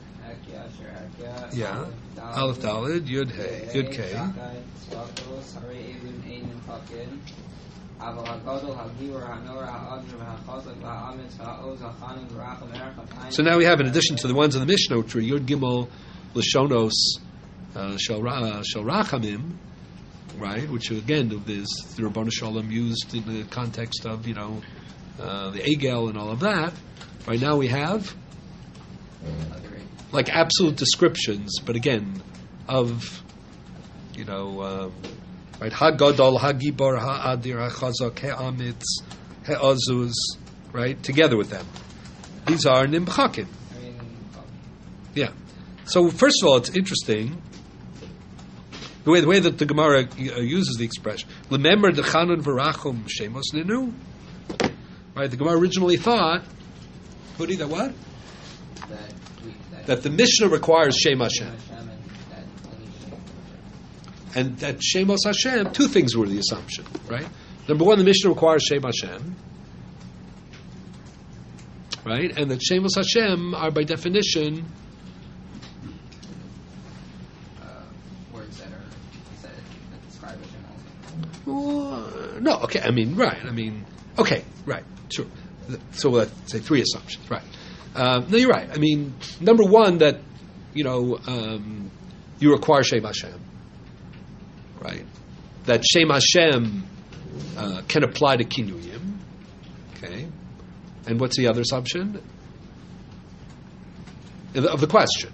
Yeah. Aleph Daled Yud Hey Yud Kei. So now we have, in addition to the ones in the Mishnah, which are Yud Gimel Lashonos Shel Rachamim, right? Which again, is the Rabbanu Shalom used in the context of the Egel and all of that. Right now we have like absolute descriptions, but again, of right, Hagadol, Hagibor, Ha'adir, Hachazak, Ha'amitz, Ha'azuz, right, together with them. These are Nimchakim. Yeah. So first of all, it's interesting The way that the Gemara uses the expression, "Remember the Chanun v'Rachum Shemos Ninu." Right? The Gemara originally thought, Hudi, that what? That the Mishnah requires Shem Hashem. And that Shemos Hashem, two things were the assumption, right? Number one, the Mishnah requires Shem Hashem, right? And that Shemos Hashem are by definition words that describe Hashem also. no, okay, okay, right, sure. So let's say three assumptions, right? No, you're right. I mean, number one, that, you require Shem Hashem, right? That Shem Hashem can apply to Kinuyim, okay? And what's the other assumption? Of the question.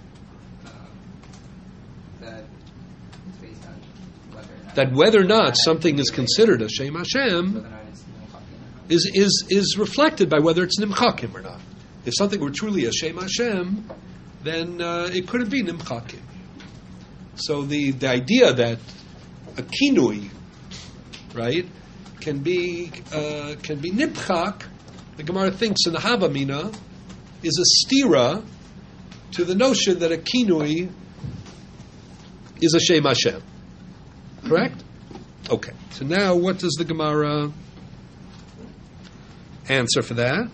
That it's based on Whether or not something is considered a Shem Hashem whether or not it's Nimchakim or not. is reflected by whether it's Nimchakim or not. If something were truly a Shem Hashem, then it couldn't be Nimchakim. So the idea that a kinui, right, can be Nimchak, the Gemara thinks in the Havamina, is a stira to the notion that a kinui is a Shem Hashem. Correct? Okay. So now, what does the Gemara answer for that?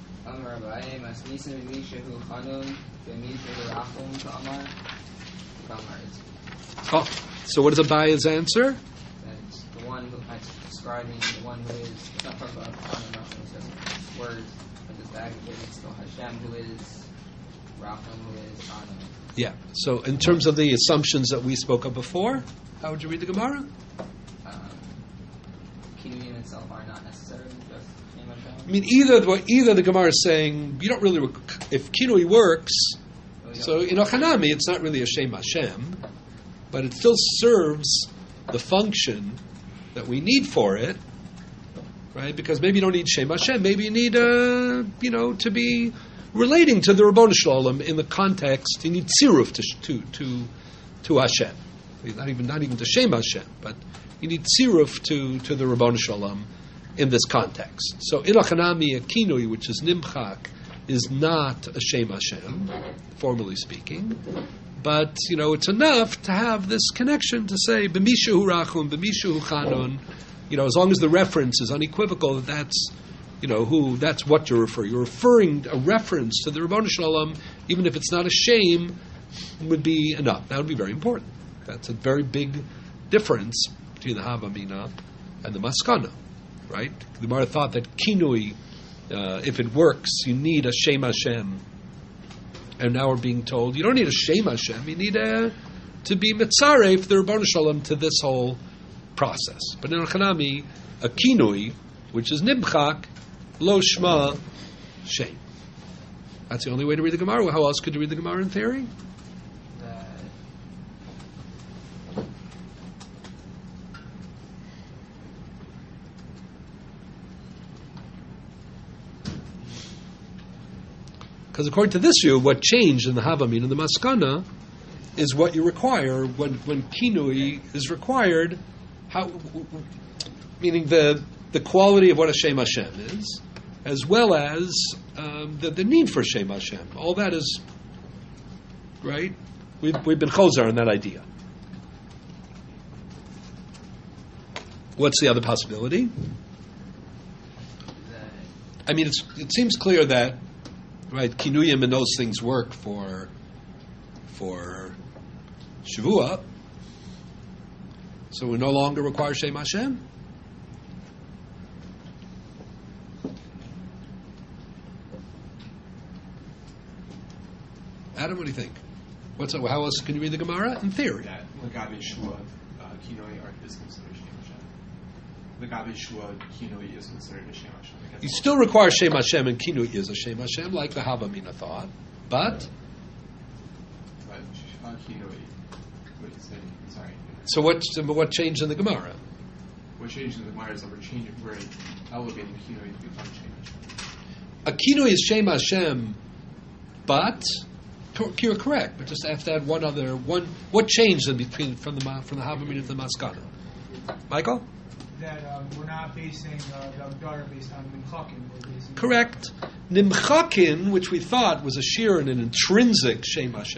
Oh, so what is Abaya's answer? That's the one who is describing the one who is not talking about words, but the adjective it's still Hashem who is Racham who is Anam. Yeah. So in terms of the assumptions that we spoke of before, how would you read the Gemara? Kinuyim itself are not necessarily just Shem Hashem. I mean, either the Gemara is saying you don't really if kinui works, so in Ochanami it's not really a Shem Hashem, but it still serves the function that we need for it, right? Because maybe you don't need Shem Hashem, maybe you need to be relating to the Rabbanu Shalom in the context. You need tziruf to Hashem, not even to Shem Hashem, but you need tziruf to the Rabbanu Shalom in this context. So in Ochanami, a kinui, which is nimchak, is not a Shem Hashem, formally speaking, but it's enough to have this connection to say b'mishu rachum, b'mishu chanun. As long as the reference is unequivocal, that's that's what you're referring. You're referring a reference to the Rabbanu Shalom, even if it's not a shame, would be enough. That would be very important. That's a very big difference between the Havamina and the Maskana, right? The Gemara thought that kinui, if it works, you need a Shem Hashem. And now we're being told, you don't need a Shem Hashem, you need to be mitzaref the Rabbanu Shalom to this whole process. But in Ochanami, a kinui, which is nimchak, lo shma, shem. That's the only way to read the Gemara. How else could you read the Gemara in theory? Because according to this view, what changed in the Havamin and the Maskana is what you require when kinui is required. Meaning the quality of what a Shem Hashem is, as well as the need for Shem Hashem. All that is right. We've been chozer on that idea. What's the other possibility? I mean, it seems clear that. Right, kinuyim and those things work for Shavua, so we no longer require Shem Hashem. Adam, what do you think? How else can you read the Gemara? In theory, that Lagabe Shua kinoi is considered Shem Hashem. Lagabe Shua kinoi is considered a Shem Hashem. You still require Shem Hashem, and kinui is a Shem Hashem, like the Havamina thought. But kinui, what you said, sorry. So what changed in the Gemara? What changed in the Gemara is that we're elevating kinui to become Shem Hashem. A kinui is Shem Hashem, but You're correct, but just have to add one. What changed in between from the Havamina to the Maskana? Michael? That we're not basing the Avdara based on Nimchakim. We're basing Correct. Nimchakin, which we thought was a shear in an intrinsic Shem Hashem,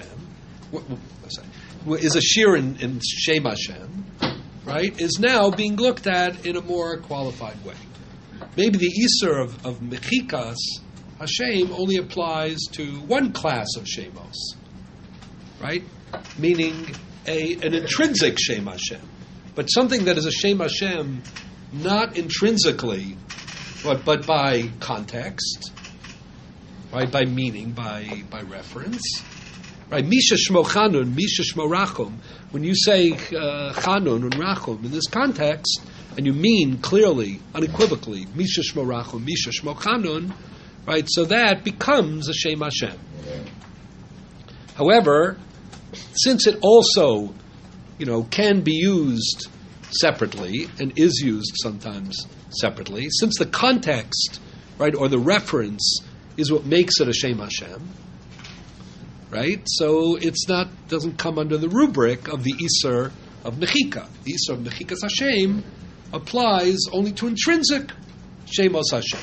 is a shear in Shem Hashem, right? Is now being looked at in a more qualified way. Maybe the Isser of Mechikas Hashem only applies to one class of Shemos, right? Meaning an intrinsic Shem Hashem. But something that is a Shem Hashem, not intrinsically, but by context, right? By meaning, by reference, right? Misha Shmo Chanun, Misha Shmo Rachum. When you say Chanun and Rachum in this context, and you mean clearly, unequivocally, Misha Shmo Rachum, Misha Shmo Chanun, right? So that becomes a Shem Hashem. However, since it also can be used separately and is used sometimes separately, since the context, right, or the reference is what makes it a Shem Hashem, right? So doesn't come under the rubric of the Isser of Mechika. The Isser of Mechikas Hashem applies only to intrinsic Shemos Hashem.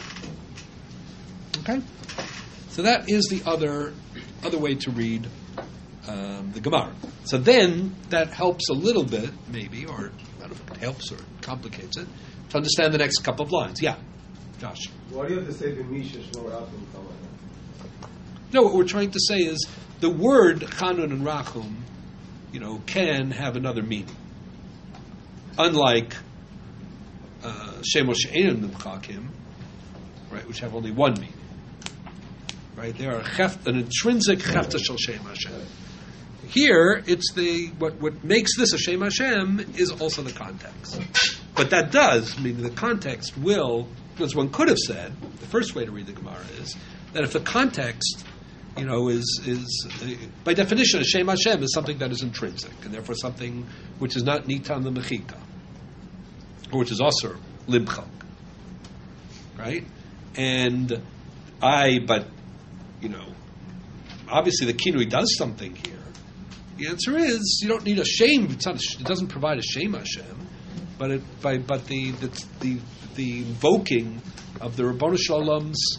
Okay? So that is the other way to read the Gemara. So then that helps a little bit, maybe, or I don't know if it helps or complicates it, to understand the next couple of lines. Yeah, Josh. Why do you have to say the Misha Shmo Rachum? No, what we're trying to say is the word Chanun and Rachum, can have another meaning. Unlike Shemos She'enim Nimchakim, right, which have only one meaning. Right, they are an intrinsic chefta shel Shem Hashem. Here, it's what makes this a Shem Hashem is also the context. But that does mean the context will, as one could have said, the first way to read the Gemara is that if the context, is by definition a Shem Hashem is something that is intrinsic, and therefore something which is not nitan the mechika, or which is also limchak, right? And obviously the kinui does something here. The answer is you don't need a shame. It doesn't provide a shame Hashem, but the invoking of the Ribono Shel Olam's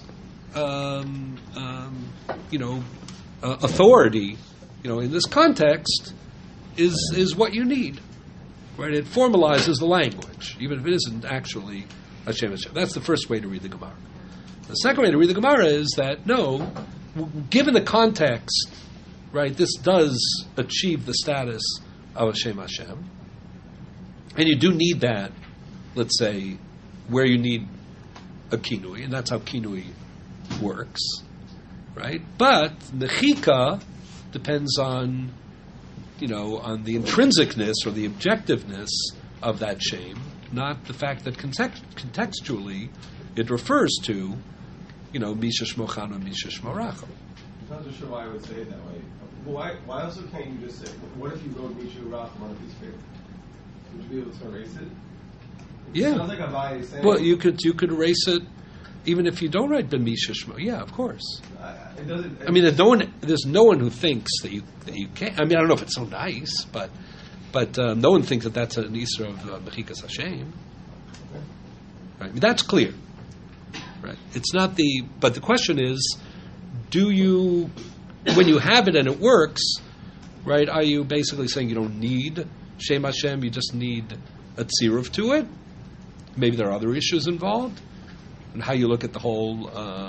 authority, in this context is what you need, right? It formalizes the language, even if it isn't actually a shame Hashem. That's the first way to read the Gemara. The second way to read the Gemara is that no, given the context, right, this does achieve the status of a Shem Hashem. And you do need that, let's say, where you need a kinui, and that's how kinui works, right? But mechika depends on, on the intrinsicness or the objectiveness of that shame, not the fact that contextually it refers to, Misha Shmo Chanun, Misha Shmo Rachum. I'm not sure why I would say it that way. Why also can't you just say, what if you wrote Misha Rachum on a piece of paper? Would you be able to erase it? Yeah. It sounds like a Abaye saying. Well, you could erase it even if you don't write Misha Shmo. Yeah, of course. It doesn't. I mean, there's no one who thinks that you can't. I mean, I don't know if it's so nice, but no one thinks that that's an Isra of Mechikas Hashem. Right? I mean, that's clear. Right? It's not but the question is, do you, when you have it and it works, right, are you basically saying you don't need Shem Hashem, you just need a tziruf to it? Maybe there are other issues involved, and how you look at the whole,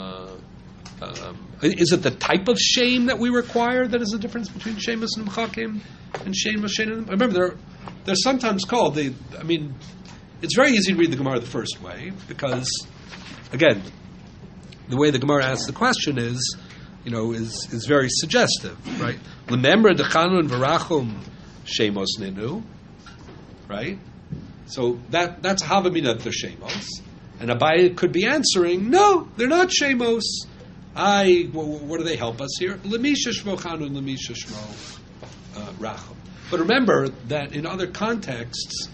is it the type of shame that we require that is the difference between Shemus and Mchakim and Shemus and... I remember they're sometimes called, it's very easy to read the Gemara the first way, because again, the way the Gemara asks the question is very suggestive, right? Remember the Chanun v'Rachum Shemos Ninu, right? So that's Havamina they're Shemos, and Abaye could be answering, no, they're not Shemos. What do they help us here? Lemisha Shmo Chanun, Lemisha Shmo Rachum. But remember that in other contexts,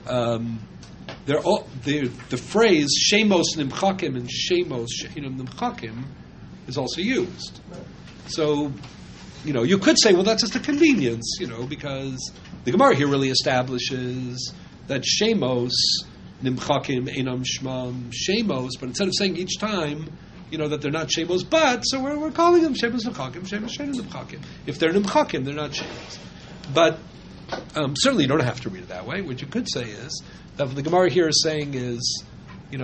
the phrase Shemos Nimchakim and Shemos She'enim Nimchakim is also used. So you could say, well, that's just a convenience, because the Gemara here really establishes that Shemos, Nimchakim, Einam Shmam, Shemos, but instead of saying each time, that they're not Shemos, but, so we're calling them Shemos Nimchakim, Shemos Shein Nimchakim. If they're Nimchakim, they're not Shemos. But certainly you don't have to read it that way. What you could say is, that what the Gemara here is saying is, there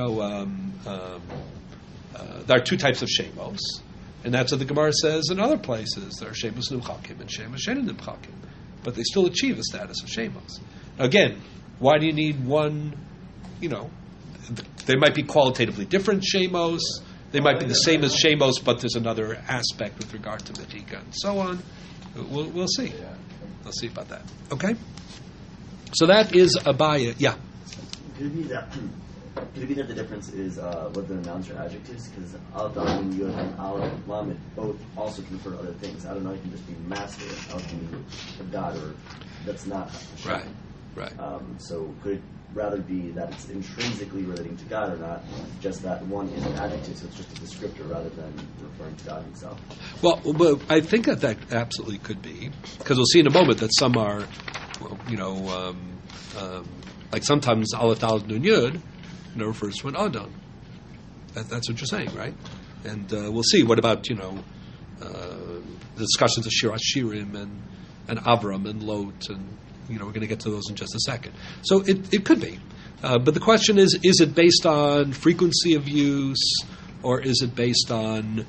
are two types of Shemos. And that's what the Gemara says in other places. There are Shemos Nimchakim and Shemos Shein Nimchakim. But they still achieve the status of Shemos. Again, why do you need one, they might be qualitatively different Shemos. They might be the same as Shemos, but there's another aspect with regard to Mechika and so on. We'll see. We'll see about that. Okay? So that is Abaya. Yeah? Could it be that the difference is whether they're nouns or adjectives? Because Al-Dam and Yud and Al-Lamed both also confer to other things. Adonai can just be master. Al can be a god, or that's not Hashem. Right. So could it rather be that it's intrinsically relating to God or not, just that one is an adjective, so it's just a descriptor rather than referring to God himself? Well, I think that absolutely could be, because we'll see in a moment that some are, like sometimes Aleph Dalet Nun Yud, refers to an Adon. That's what you're saying, right? And we'll see. What about the discussions of Shir Hashirim and Avram and Lot, and we're going to get to those in just a second. So it could be, but the question is it based on frequency of use, or is it based on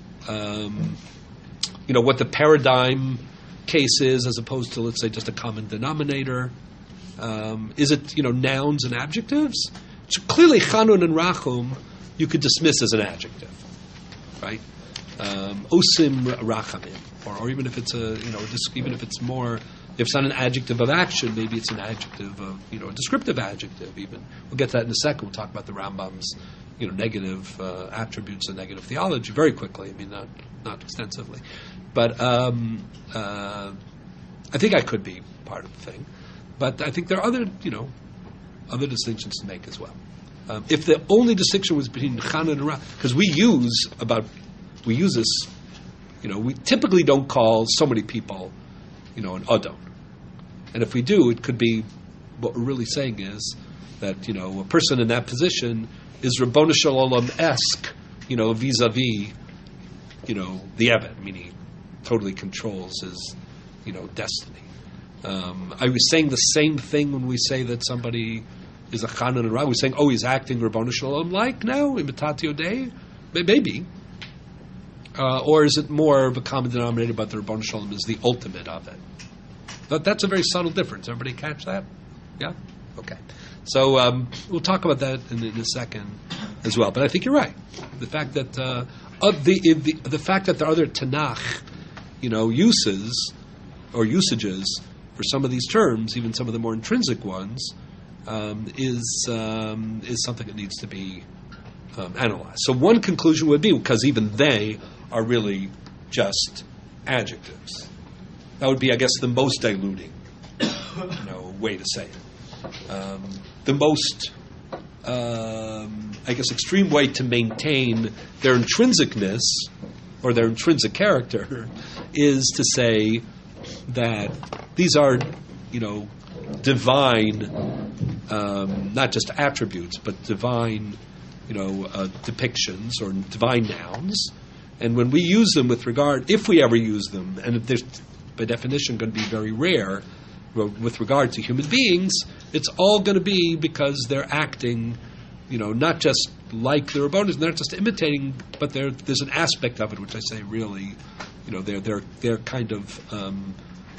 what the paradigm case is, as opposed to, let's say, just a common denominator? Is it nouns and adjectives? So clearly, Chanun and Rachum you could dismiss as an adjective, right? Osim Rachamim, or even if it's even if it's more, if it's not an adjective of action, maybe it's an adjective of a descriptive adjective. Even we'll get to that in a second. We'll talk about the Rambam's negative attributes and negative theology very quickly. I mean, not extensively, but I think I could be part of the thing. But I think there are other distinctions to make as well. If the only distinction was between Chanun and Ra, because we use this, we typically don't call so many people, an Adon. And if we do, it could be, what we're really saying is that, a person in that position is Rabbonu Shel Olam-esque, vis-a-vis, the Eved, meaning he totally controls his, destiny. I was saying the same thing when we say that somebody is a Chanun and Ra. We're saying, he's acting Rabbonu Shel Olam like now, imitatio Dei? Maybe. Or is it more of a common denominator, but the Rabbonu Shel Olam is the ultimate of it? That's a very subtle difference. Everybody catch that? Yeah? Okay. So we'll talk about that in a second as well. But I think you're right. The fact that the fact that there are other Tanakh, uses or usages for some of these terms, even some of the more intrinsic ones, is something that needs to be analyzed. So one conclusion would be, because even they are really just adjectives. That would be, I guess, the most diluting, way to say it. The most, extreme way to maintain their intrinsicness or their intrinsic character is to say that these are, divine, not just attributes, but divine, depictions or divine nouns. And when we use them with regard, if we ever use them, and if there's by definition going to be very rare with regard to human beings, it's all going to be because they're acting, not just like the Rabbanos, they're not just imitating, but there's an aspect of it which I say really, they're kind of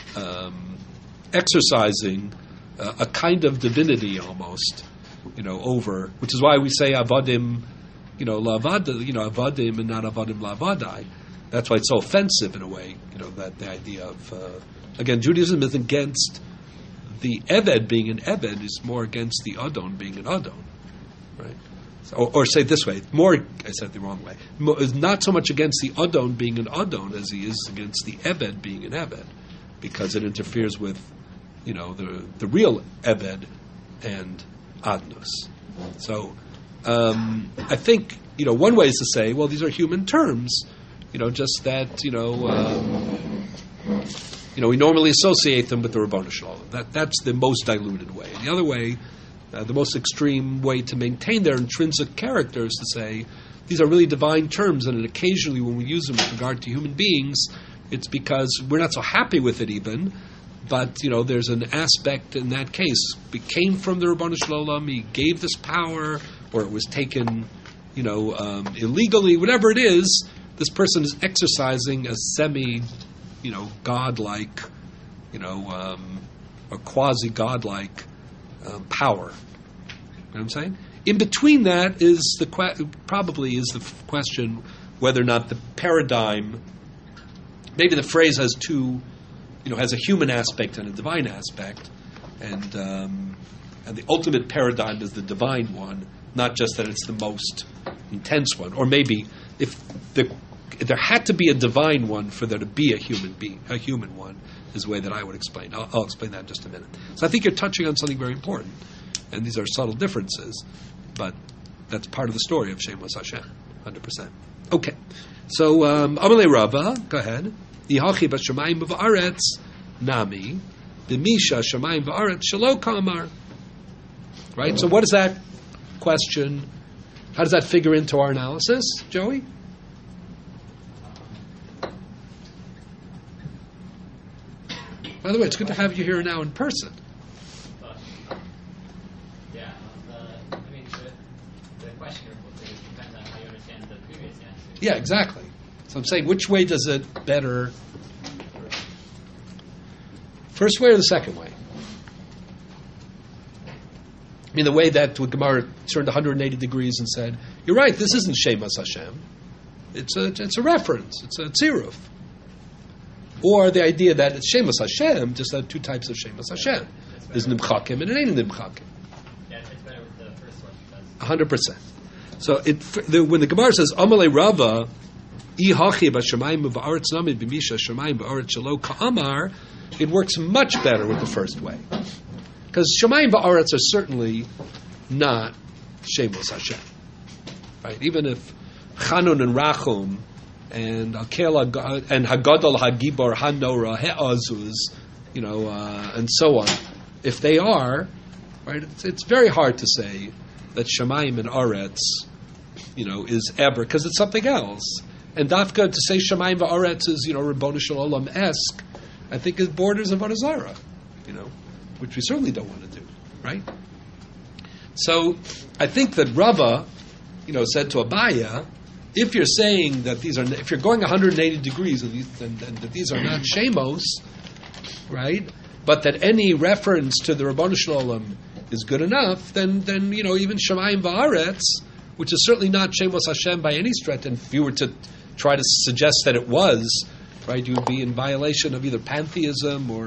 exercising a kind of divinity almost, over, which is why we say avadim, avadim and not avadim lavadai. That's why it's so offensive in a way, that the idea of, again, Judaism is against the Eved being an Eved, is more against the Adon being an Adon, right? So, or say it this way, I said it the wrong way, is not so much against the Adon being an Adon as he is against the Eved being an Eved, because it interferes with, the real Eved and Adnos. So, I think, one way is to say, well, these are human terms, just that, we normally associate them with the Ribono Shel Olam. That's the most diluted way. The other way, the most extreme way to maintain their intrinsic character is to say these are really divine terms, and occasionally when we use them with regard to human beings, it's because we're not so happy with it even, but there's an aspect in that case. It came from the Ribono Shel Olam, he gave this power, or it was taken illegally, whatever it is, this person is exercising a godlike, or quasi-godlike power. You know what I'm saying? In between that is probably the question whether or not the paradigm, maybe the phrase has has a human aspect and a divine aspect, and the ultimate paradigm is the divine one, not just that it's the most intense one. Or maybe if there had to be a divine one for there to be a human one, is the way that I would explain. I'll explain that in just a minute. So I think you're touching on something very important, and these are subtle differences, but that's part of the story of Shemos Hashem, 100%. Okay, so Amalei Rava, go ahead. Yihachi b'shamayim v'aretz nami b'misha shamayim v'aretz shelo kamar. Right. So what is that question? How does that figure into our analysis, Joey? By the way, it's good to have you here now in person. The question depends on how you understand the previous answer. Yeah, exactly. So I'm saying, which way does it better? First way or the second way? I mean, the way that Gemara turned 180 degrees and said, "You're right. This isn't Shemos Hashem. It's a reference. It's a tziruf." Or the idea that it's Shemos Hashem, just two types of Shemos Hashem. There's Nimchakim and it ain't Nimchakim. Yeah, it's better with the first one. 100%. So when the Gemara says, Amalei Rava, it works much better with the first way. Because Shemayim Ba'aretz are certainly not Shemos Hashem. Right? Even if Chanun and Rachum and Hagadol Hagibor Hanora He'azuz, and so on, if they are, right, it's very hard to say that Shemayim and Aretz, is ever, because it's something else. And Dafka, to say Shemayim v'aretz is, Ribono Shel Olam-esque, I think it borders of Avodah Zarah, which we certainly don't want to do, right? So I think that Rava, said to Abaya, if you're saying that if you're going 180 degrees and that these are not Shemos, right? But that any reference to the Ribono Shel Olam is good enough, then even Shemayim v'aretz, which is certainly not Shemos Hashem by any stretch, and if you were to try to suggest that it was, right, you would be in violation of either pantheism or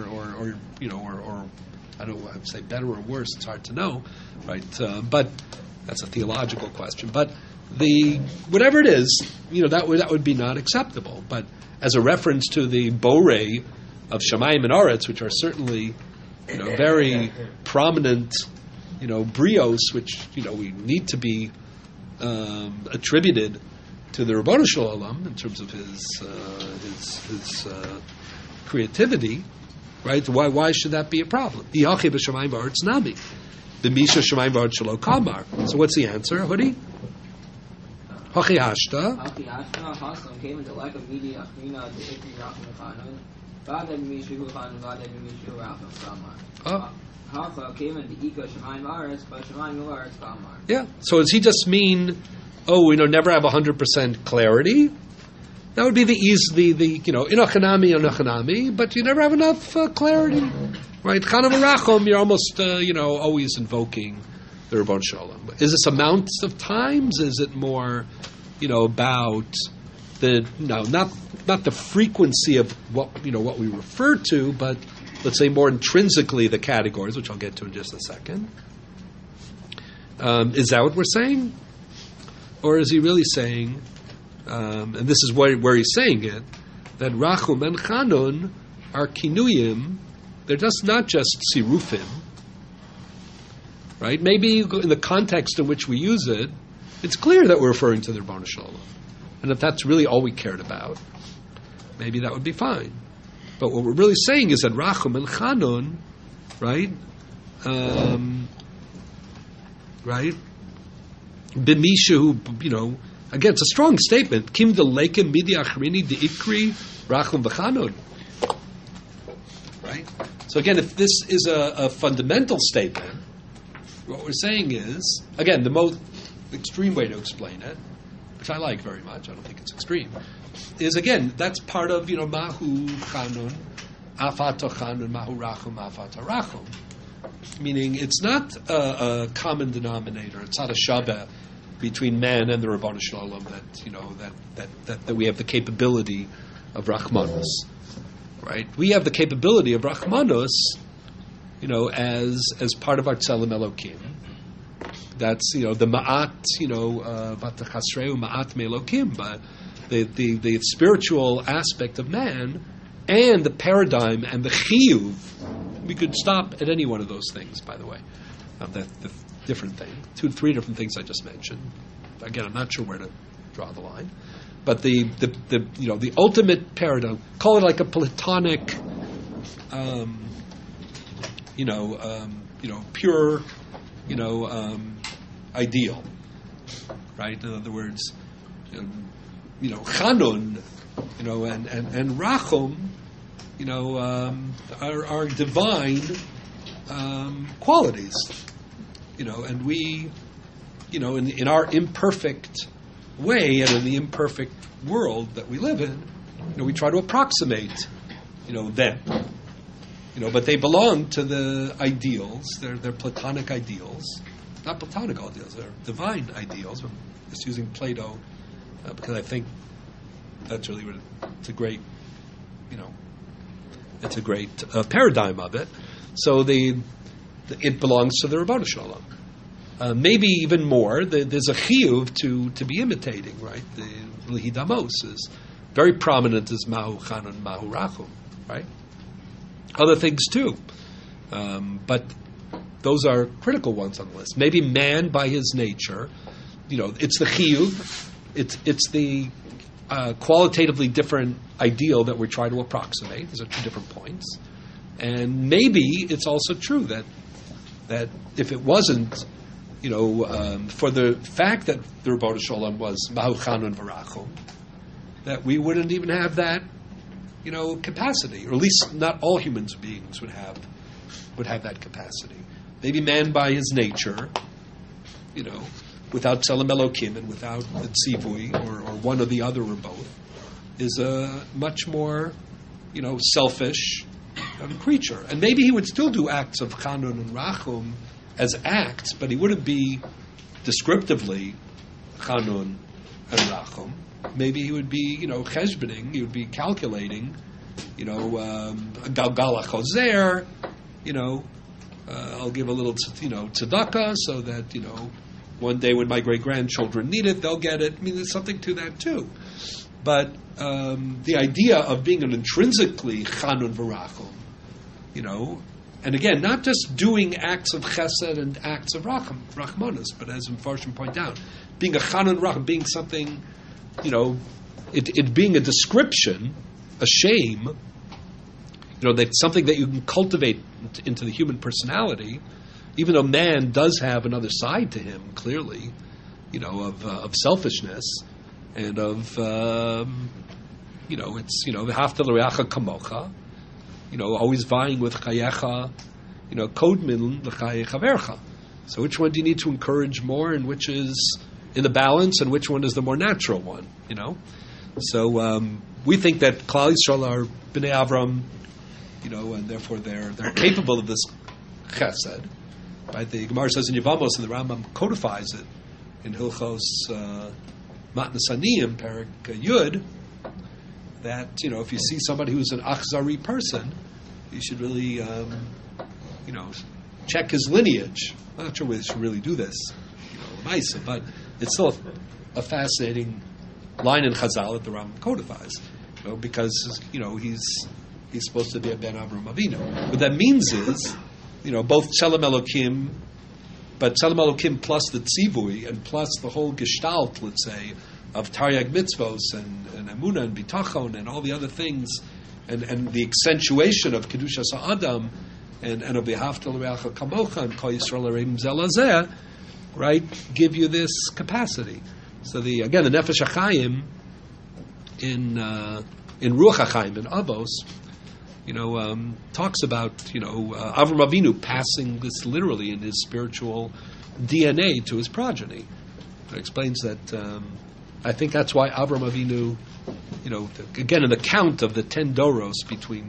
I don't know, I'd say better or worse, it's hard to know, right? But that's a theological question. But whatever it is, that would be not acceptable. But as a reference to the borei of Shemayim and Aretz, which are certainly, very prominent, brios, which we need to be attributed to the Ribono Shel Olam in terms of his creativity, right? Why should that be a problem? Yihachi b'shamayim v'aretz nami, b'misha shamayim v'aretz shelo kamar. So what's the answer, Hudi? Hachi hashta. Hachi hashta hasam came into lack of media achrina the ikri rachim chanun, v'adeh b'mishu chanun v'adeh b'mishu rachim kamar. Hacha came into ika shamayim v'aretz, but shamayim v'aretz kamar. Yeah. So does he just mean, never have 100% clarity? That would be the inochanami, but you never have enough clarity, right? Chanav Rachom, you're almost, always invoking the Ribono Shel Olam. Is this amount of times? Is it more, about not the frequency of what we refer to, but let's say more intrinsically the categories, which I'll get to in just a second. Is that what we're saying? Or is he really saying, and this is where he's saying it, that Rachum and Chanun are kinuyim, they're just not just sirufim, right? Maybe in the context in which we use it, it's clear that we're referring to the Ribono Shel Olam. And if that's really all we cared about, maybe that would be fine. But what we're really saying is that Rachum and Chanun, right? Right? B'mishu, again, it's a strong statement. Kim de lekem midi achrini de ikri Rachum v'Chanun. Right? So again, if this is a fundamental statement, what we're saying is, again, the most extreme way to explain it, which I like very much, I don't think it's extreme, is again, that's part of, Mahu Chanun, Afato Chanun, Mahu Rachum, Afato Rachum. Meaning it's not a common denominator, it's not a Shabbat between man and the Rabbanu Shalom that we have the capability of Rachmanus. Right? We have the capability of Rachmanus, as part of our Tzelem Elokim. That's the Ma'at, Vatachasreu Ma'at Melokim, but the spiritual aspect of man and the paradigm and the chiyuv. We could stop at any one of those things, by the way. The different thing, 3 different things I just mentioned. Again, I'm not sure where to draw the line, but the ultimate paradigm. Call it like a Platonic, pure, ideal, right? In other words, Chanun, and Rachum, are divine qualities, and we, in our imperfect way and in the imperfect world that we live in, we try to approximate, them, but they belong to the ideals. They're Platonic ideals, not Platonic ideals. They're divine ideals. I'm just using Plato because I think that's really what it's a great, it's a great paradigm of it. So it belongs to the Rabbanu Shalom. Maybe even more, there's a chiyuv to be imitating, right? The Lihidamos is very prominent as Mahu Chanun, Mahu Rachum, right? Other things too. But those are critical ones on the list. Maybe man by his nature, it's the chiyuv, it's the qualitatively different ideal that we're trying to approximate. These are 2 different points. And maybe it's also true that if it wasn't, for the fact that the Rebbeinu Shalom was Mahu Chanun V'Rachum, that we wouldn't even have that, capacity, or at least not all human beings would have that capacity. Maybe man by his nature, without Tzelem Elokim and without the Tzivui, or one or the other or both, is a much more, selfish creature. And maybe he would still do acts of Chanun and Rachum as acts, but he wouldn't be descriptively Chanun and Rachum. Maybe he would be, cheshbening, he would be calculating, Galgala Choser, I'll give a little, tzedakah so that, one day when my great-grandchildren need it, they'll get it. I mean, there's something to that too. But the idea of being an intrinsically Chanun V'Rachum, and again, not just doing acts of chesed and acts of Rachmanus, but as Mfarshim point out, being a Chanun V'Rachum, being something, it being a description, a shame, that's something that you can cultivate into the human personality, even though man does have another side to him, clearly, of selfishness and of, it's, v'hafta l'reacha kamocha, always vying with chayecha, kodmin l'chaye chavercha. So which one do you need to encourage more, and which is in the balance, and which one is the more natural one, So we think that Klal Yisrael are Bnei Avram, and therefore they're capable of this chesed. Right? The Gemara says in Yevamos, and the Rambam codifies it in Hilchos Matnas Aniyim, Perek Yud, that if you see somebody who's an achzari person, you should really check his lineage. I'm not sure whether you should really do this, Maisa, but it's still a fascinating line in Chazal that the Rambam codifies, because he's supposed to be a Ben Avram Avinu. What that means is, both Tzelem Elokim, but Tzelem Elokim plus the Tzivui and plus the whole gestalt, let's say, of Taryag Mitzvos and Emunah and Bitachon and all the other things, and the accentuation of Kedushas Ha'adam and of V'ahavta l'reacha kamocha and Kol Yisrael Areim Zel Hazeh, right, give you this capacity. So the Nefesh HaChaim in Ruach HaChaim, in Avos, talks about, Avram Avinu passing this literally in his spiritual DNA to his progeny. It explains that, I think that's why Avram Avinu, again, an account of the 10 Doros between,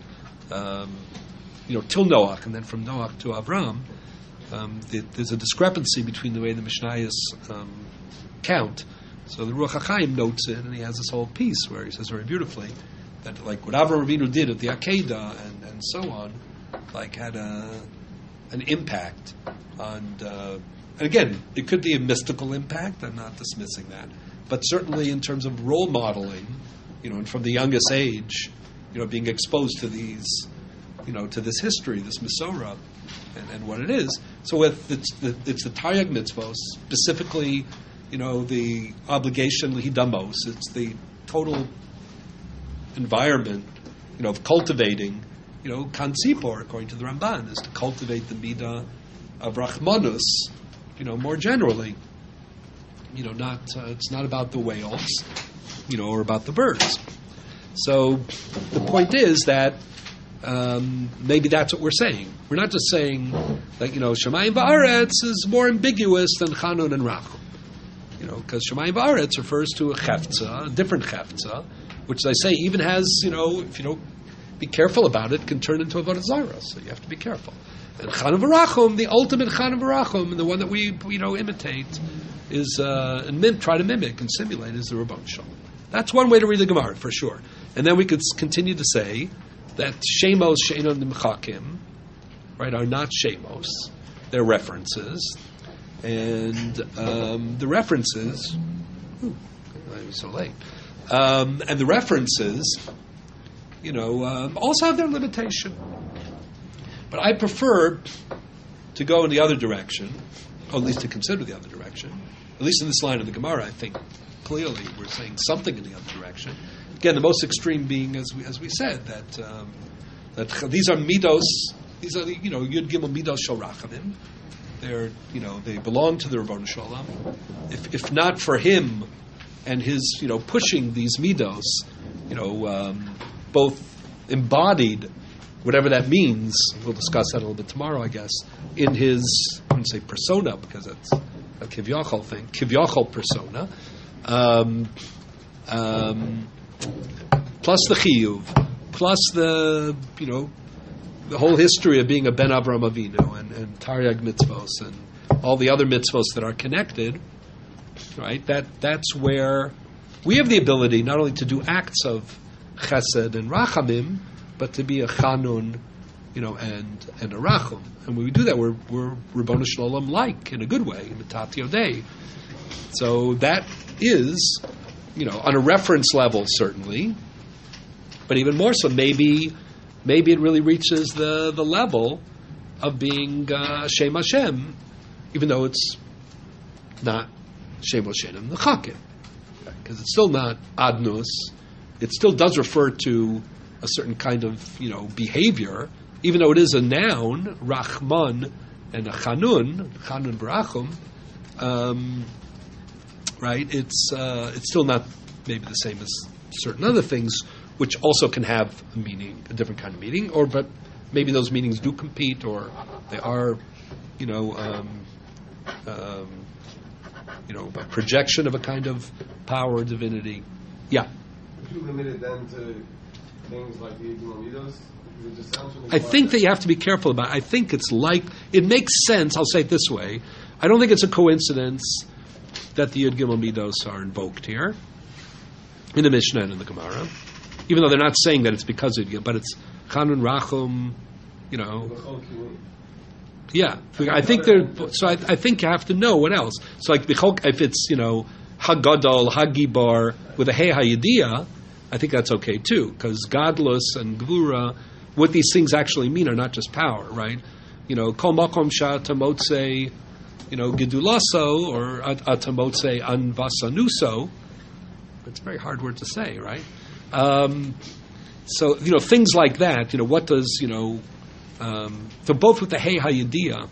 till Noach, and then from Noach to Avram, there's a discrepancy between the way the Mishnayos count. So the Ruach HaChaim notes it, and he has this whole piece where he says very beautifully that, like, what Avram Avinu did at the Akedah and so on, like, had an impact on. And again, it could be a mystical impact. I'm not dismissing that, but certainly in terms of role modeling, and from the youngest age, being exposed to these, to this history, this Masorah, and what it is. So it's the Taryag mitzvos, specifically, the obligation hidamos. It's the total environment, of cultivating, kan tzipor, according to the Ramban, is to cultivate the midah of Rachmanus, more generally. It's not about the whales, or about the birds. So the point is that maybe that's what we're saying. We're not just saying that, Shemayim Va'aretz is more ambiguous than Chanun and Rachum. Because Shemayim Va'aretz refers to a chefza, a different chefza, which they say even has, if you don't be careful about it, can turn into a Avodah Zarah. So you have to be careful. And Chanun V'Rachum, the ultimate Chanun V'Rachum, and the one that we, imitate, is and try to mimic and simulate, is the Rabbon Shalom. That's one way to read the Gemara, for sure. And then we could continue to say that Shemos She'enon Nimchakim, right, are not Shemos. They're references. And the references... I was so late. And the references, also have their limitation. But I prefer to go in the other direction, or at least to consider the other direction. At least in this line of the Gemara, I think clearly we're saying something in the other direction. Again, the most extreme being, as we said, that these are midos. These are Yud Gimel midos shel Rachamim. They're they belong to the Rebbeinu Shalom. If not for him and his pushing these midos, both embodied, whatever that means. We'll discuss that a little bit tomorrow, I guess. In his, I wouldn't say persona because that's a kivyachol thing. Kivyachol persona. Plus the chiyuv, plus the the whole history of being a ben Avraham Avinu and Taryag mitzvos and all the other mitzvos that are connected, right? That's where we have the ability not only to do acts of chesed and rachamim, but to be a chanun, and a rachum. And when we do that, we're Ribono Shel Olam like in a good way, Mitat Yodei. So that is, on a reference level certainly, but even more so, maybe it really reaches the level of being Shem Hashem, even though it's not Shem Hashem the Chakim, because it's still not Adnus. It still does refer to a certain kind of behavior, even though it is a noun, Rachman and a Chanun Barachum. Right? It's still not maybe the same as certain other things, which also can have a meaning, a different kind of meaning, but maybe those meanings do compete, or they are, a projection of a kind of power or divinity. Yeah. If you limit it then to things like the Midos, it just sounds from the I think that you have to be careful about it. I think it makes sense. I'll say it this way. I don't think it's a coincidence that the Yud Gimel Midos are invoked here in the Mishnah and in the Gemara, even though they're not saying that it's because of Yud, but it's Chanun Rachum, Yeah, I think so. I think you have to know what else. So like if it's Hagadol Hagibar with a Hey Hayidiyah, I think that's okay too, because Gadlus and Gvura, what these things actually mean are not just power, right? Kol Makom Sha'atamotze, Gedulaso or Atamotze Anvasanuso. It's a very hard word to say, right? So things like that. What does so both with the Hey Hayidiyah,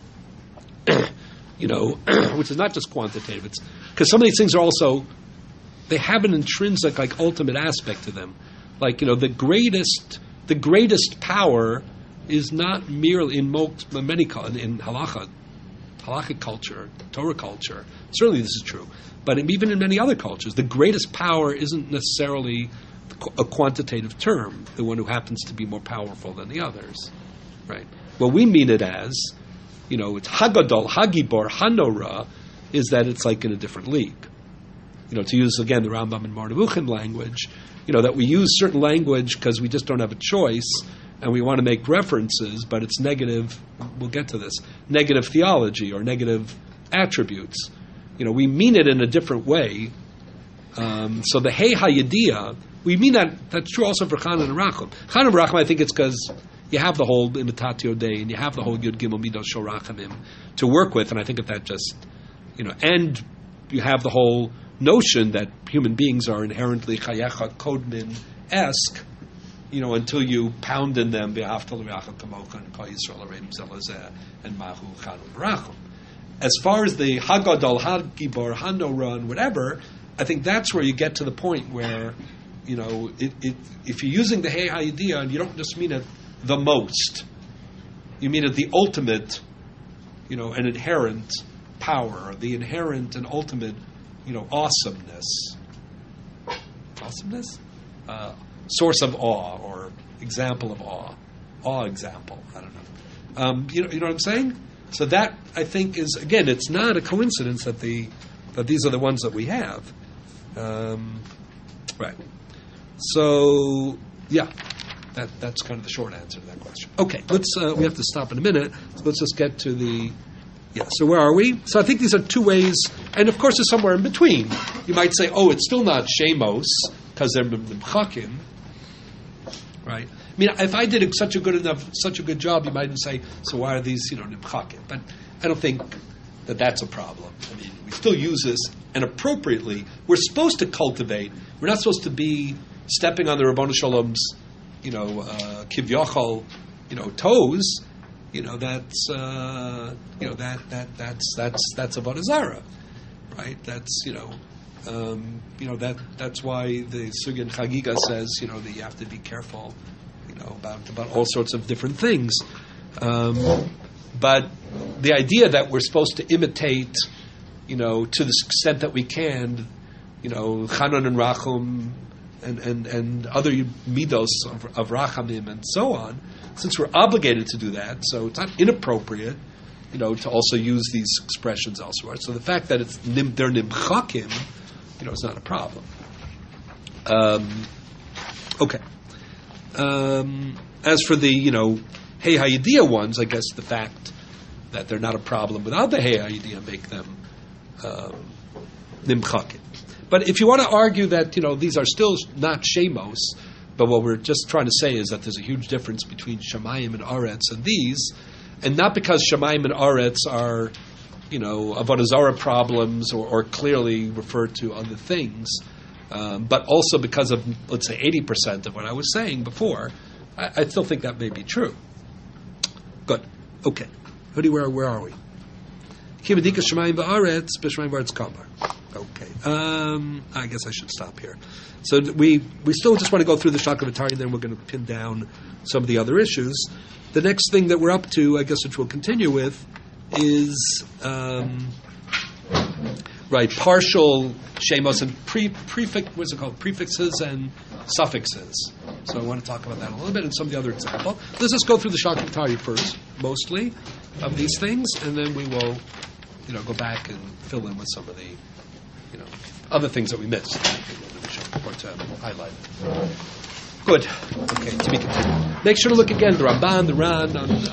which is not just quantitative. It's because some of these things are also, they have an intrinsic, like, ultimate aspect to them. Like, the greatest power is not merely in many in halachic culture, Torah culture. Certainly, this is true. But even in many other cultures, the greatest power isn't necessarily a quantitative term. The one who happens to be more powerful than the others, right? Well, we mean it as, it's Hagadol, Hagibor, Hanora, is that it's like in a different league. To use, again, the Rambam and Marnevuchin language, that we use certain language because we just don't have a choice and we want to make references, but it's negative, we'll get to this, negative theology or negative attributes. We mean it in a different way. So the Hey Hayidiyah, we mean that's true also for Chanan and Rachum. Chanan and Rachum, I think it's because you have the whole Imitatio Dei and you have the whole Yud Gimel Midos Shel Rachamim to work with, and I think that just, and you have the whole notion that human beings are inherently Chayecha Kodmin-esque, until you pound in them V'ahavta l'reacha kamocha and Kol Yisrael Areim Zelazeh and Mahu Chanan Rachum. As far as the Hagadol, Hagibor, Hanora, and whatever, I think that's where you get to the point where, if you're using the Hey Hayidiyah, and you don't just mean it the most, you mean it the ultimate, an inherent power, the inherent and ultimate, awesomeness. Awesomeness? Source of awe or example of awe. Awe example. I don't know. You know what I'm saying? So that, I think, is, again, it's not a coincidence that these are the ones that we have. Right. So, yeah, that's kind of the short answer to that question. Okay, we have to stop in a minute. So let's just get to so where are we? So I think these are two ways, and of course there's somewhere in between. You might say, it's still not Shemos, because they're Nimchakim, right? I mean, if I did such a good job, you might even say, so why are these, Nimchakim? But I don't think that's a problem. I mean, we still use this, and appropriately, we're supposed to cultivate. We're not supposed to be stepping on the Rabbanu Shalom's, Kivyochol, toes. That's that's Avodah Zarah, right? That's that's why the Sugyan Chagiga says that you have to be careful, about all sorts of different things. But the idea that we're supposed to imitate, to the extent that we can, Chanan and Rachum and other midos of Rachamim and so on, since we're obligated to do that, so it's not inappropriate, to also use these expressions elsewhere. So the fact that they're nimchakim, is not a problem. Okay. As for the, Hey Hayidiyah ones, I guess the fact that they're not a problem without the Hey Hayidiyah make them nimchakim. But if you want to argue that, these are still not Shemos, but what we're just trying to say is that there's a huge difference between Shamayim and Aretz and these, and not because Shamayim and Aretz are, Avodah Zarah problems or clearly refer to other things, but also because of, let's say, 80% of what I was saying before, I still think that may be true. Good. Okay. Where are we? Kibadika Shamayim v'Aretz, b'Shamayim v'Aretz Kamar. Okay. I guess I should stop here. So we still just want to go through the Shakavatari, and then we're going to pin down some of the other issues. The next thing that we're up to, I guess, which we'll continue with, is partial shemos and prefixes and suffixes. So I want to talk about that a little bit and some of the other examples. Let's just go through the Shakavatari first, mostly, of these things, and then we will, go back and fill in with some of the, other things that we missed or to highlight. Good. Okay, to be continued. Make sure to look again, the Ramban, the Ran, on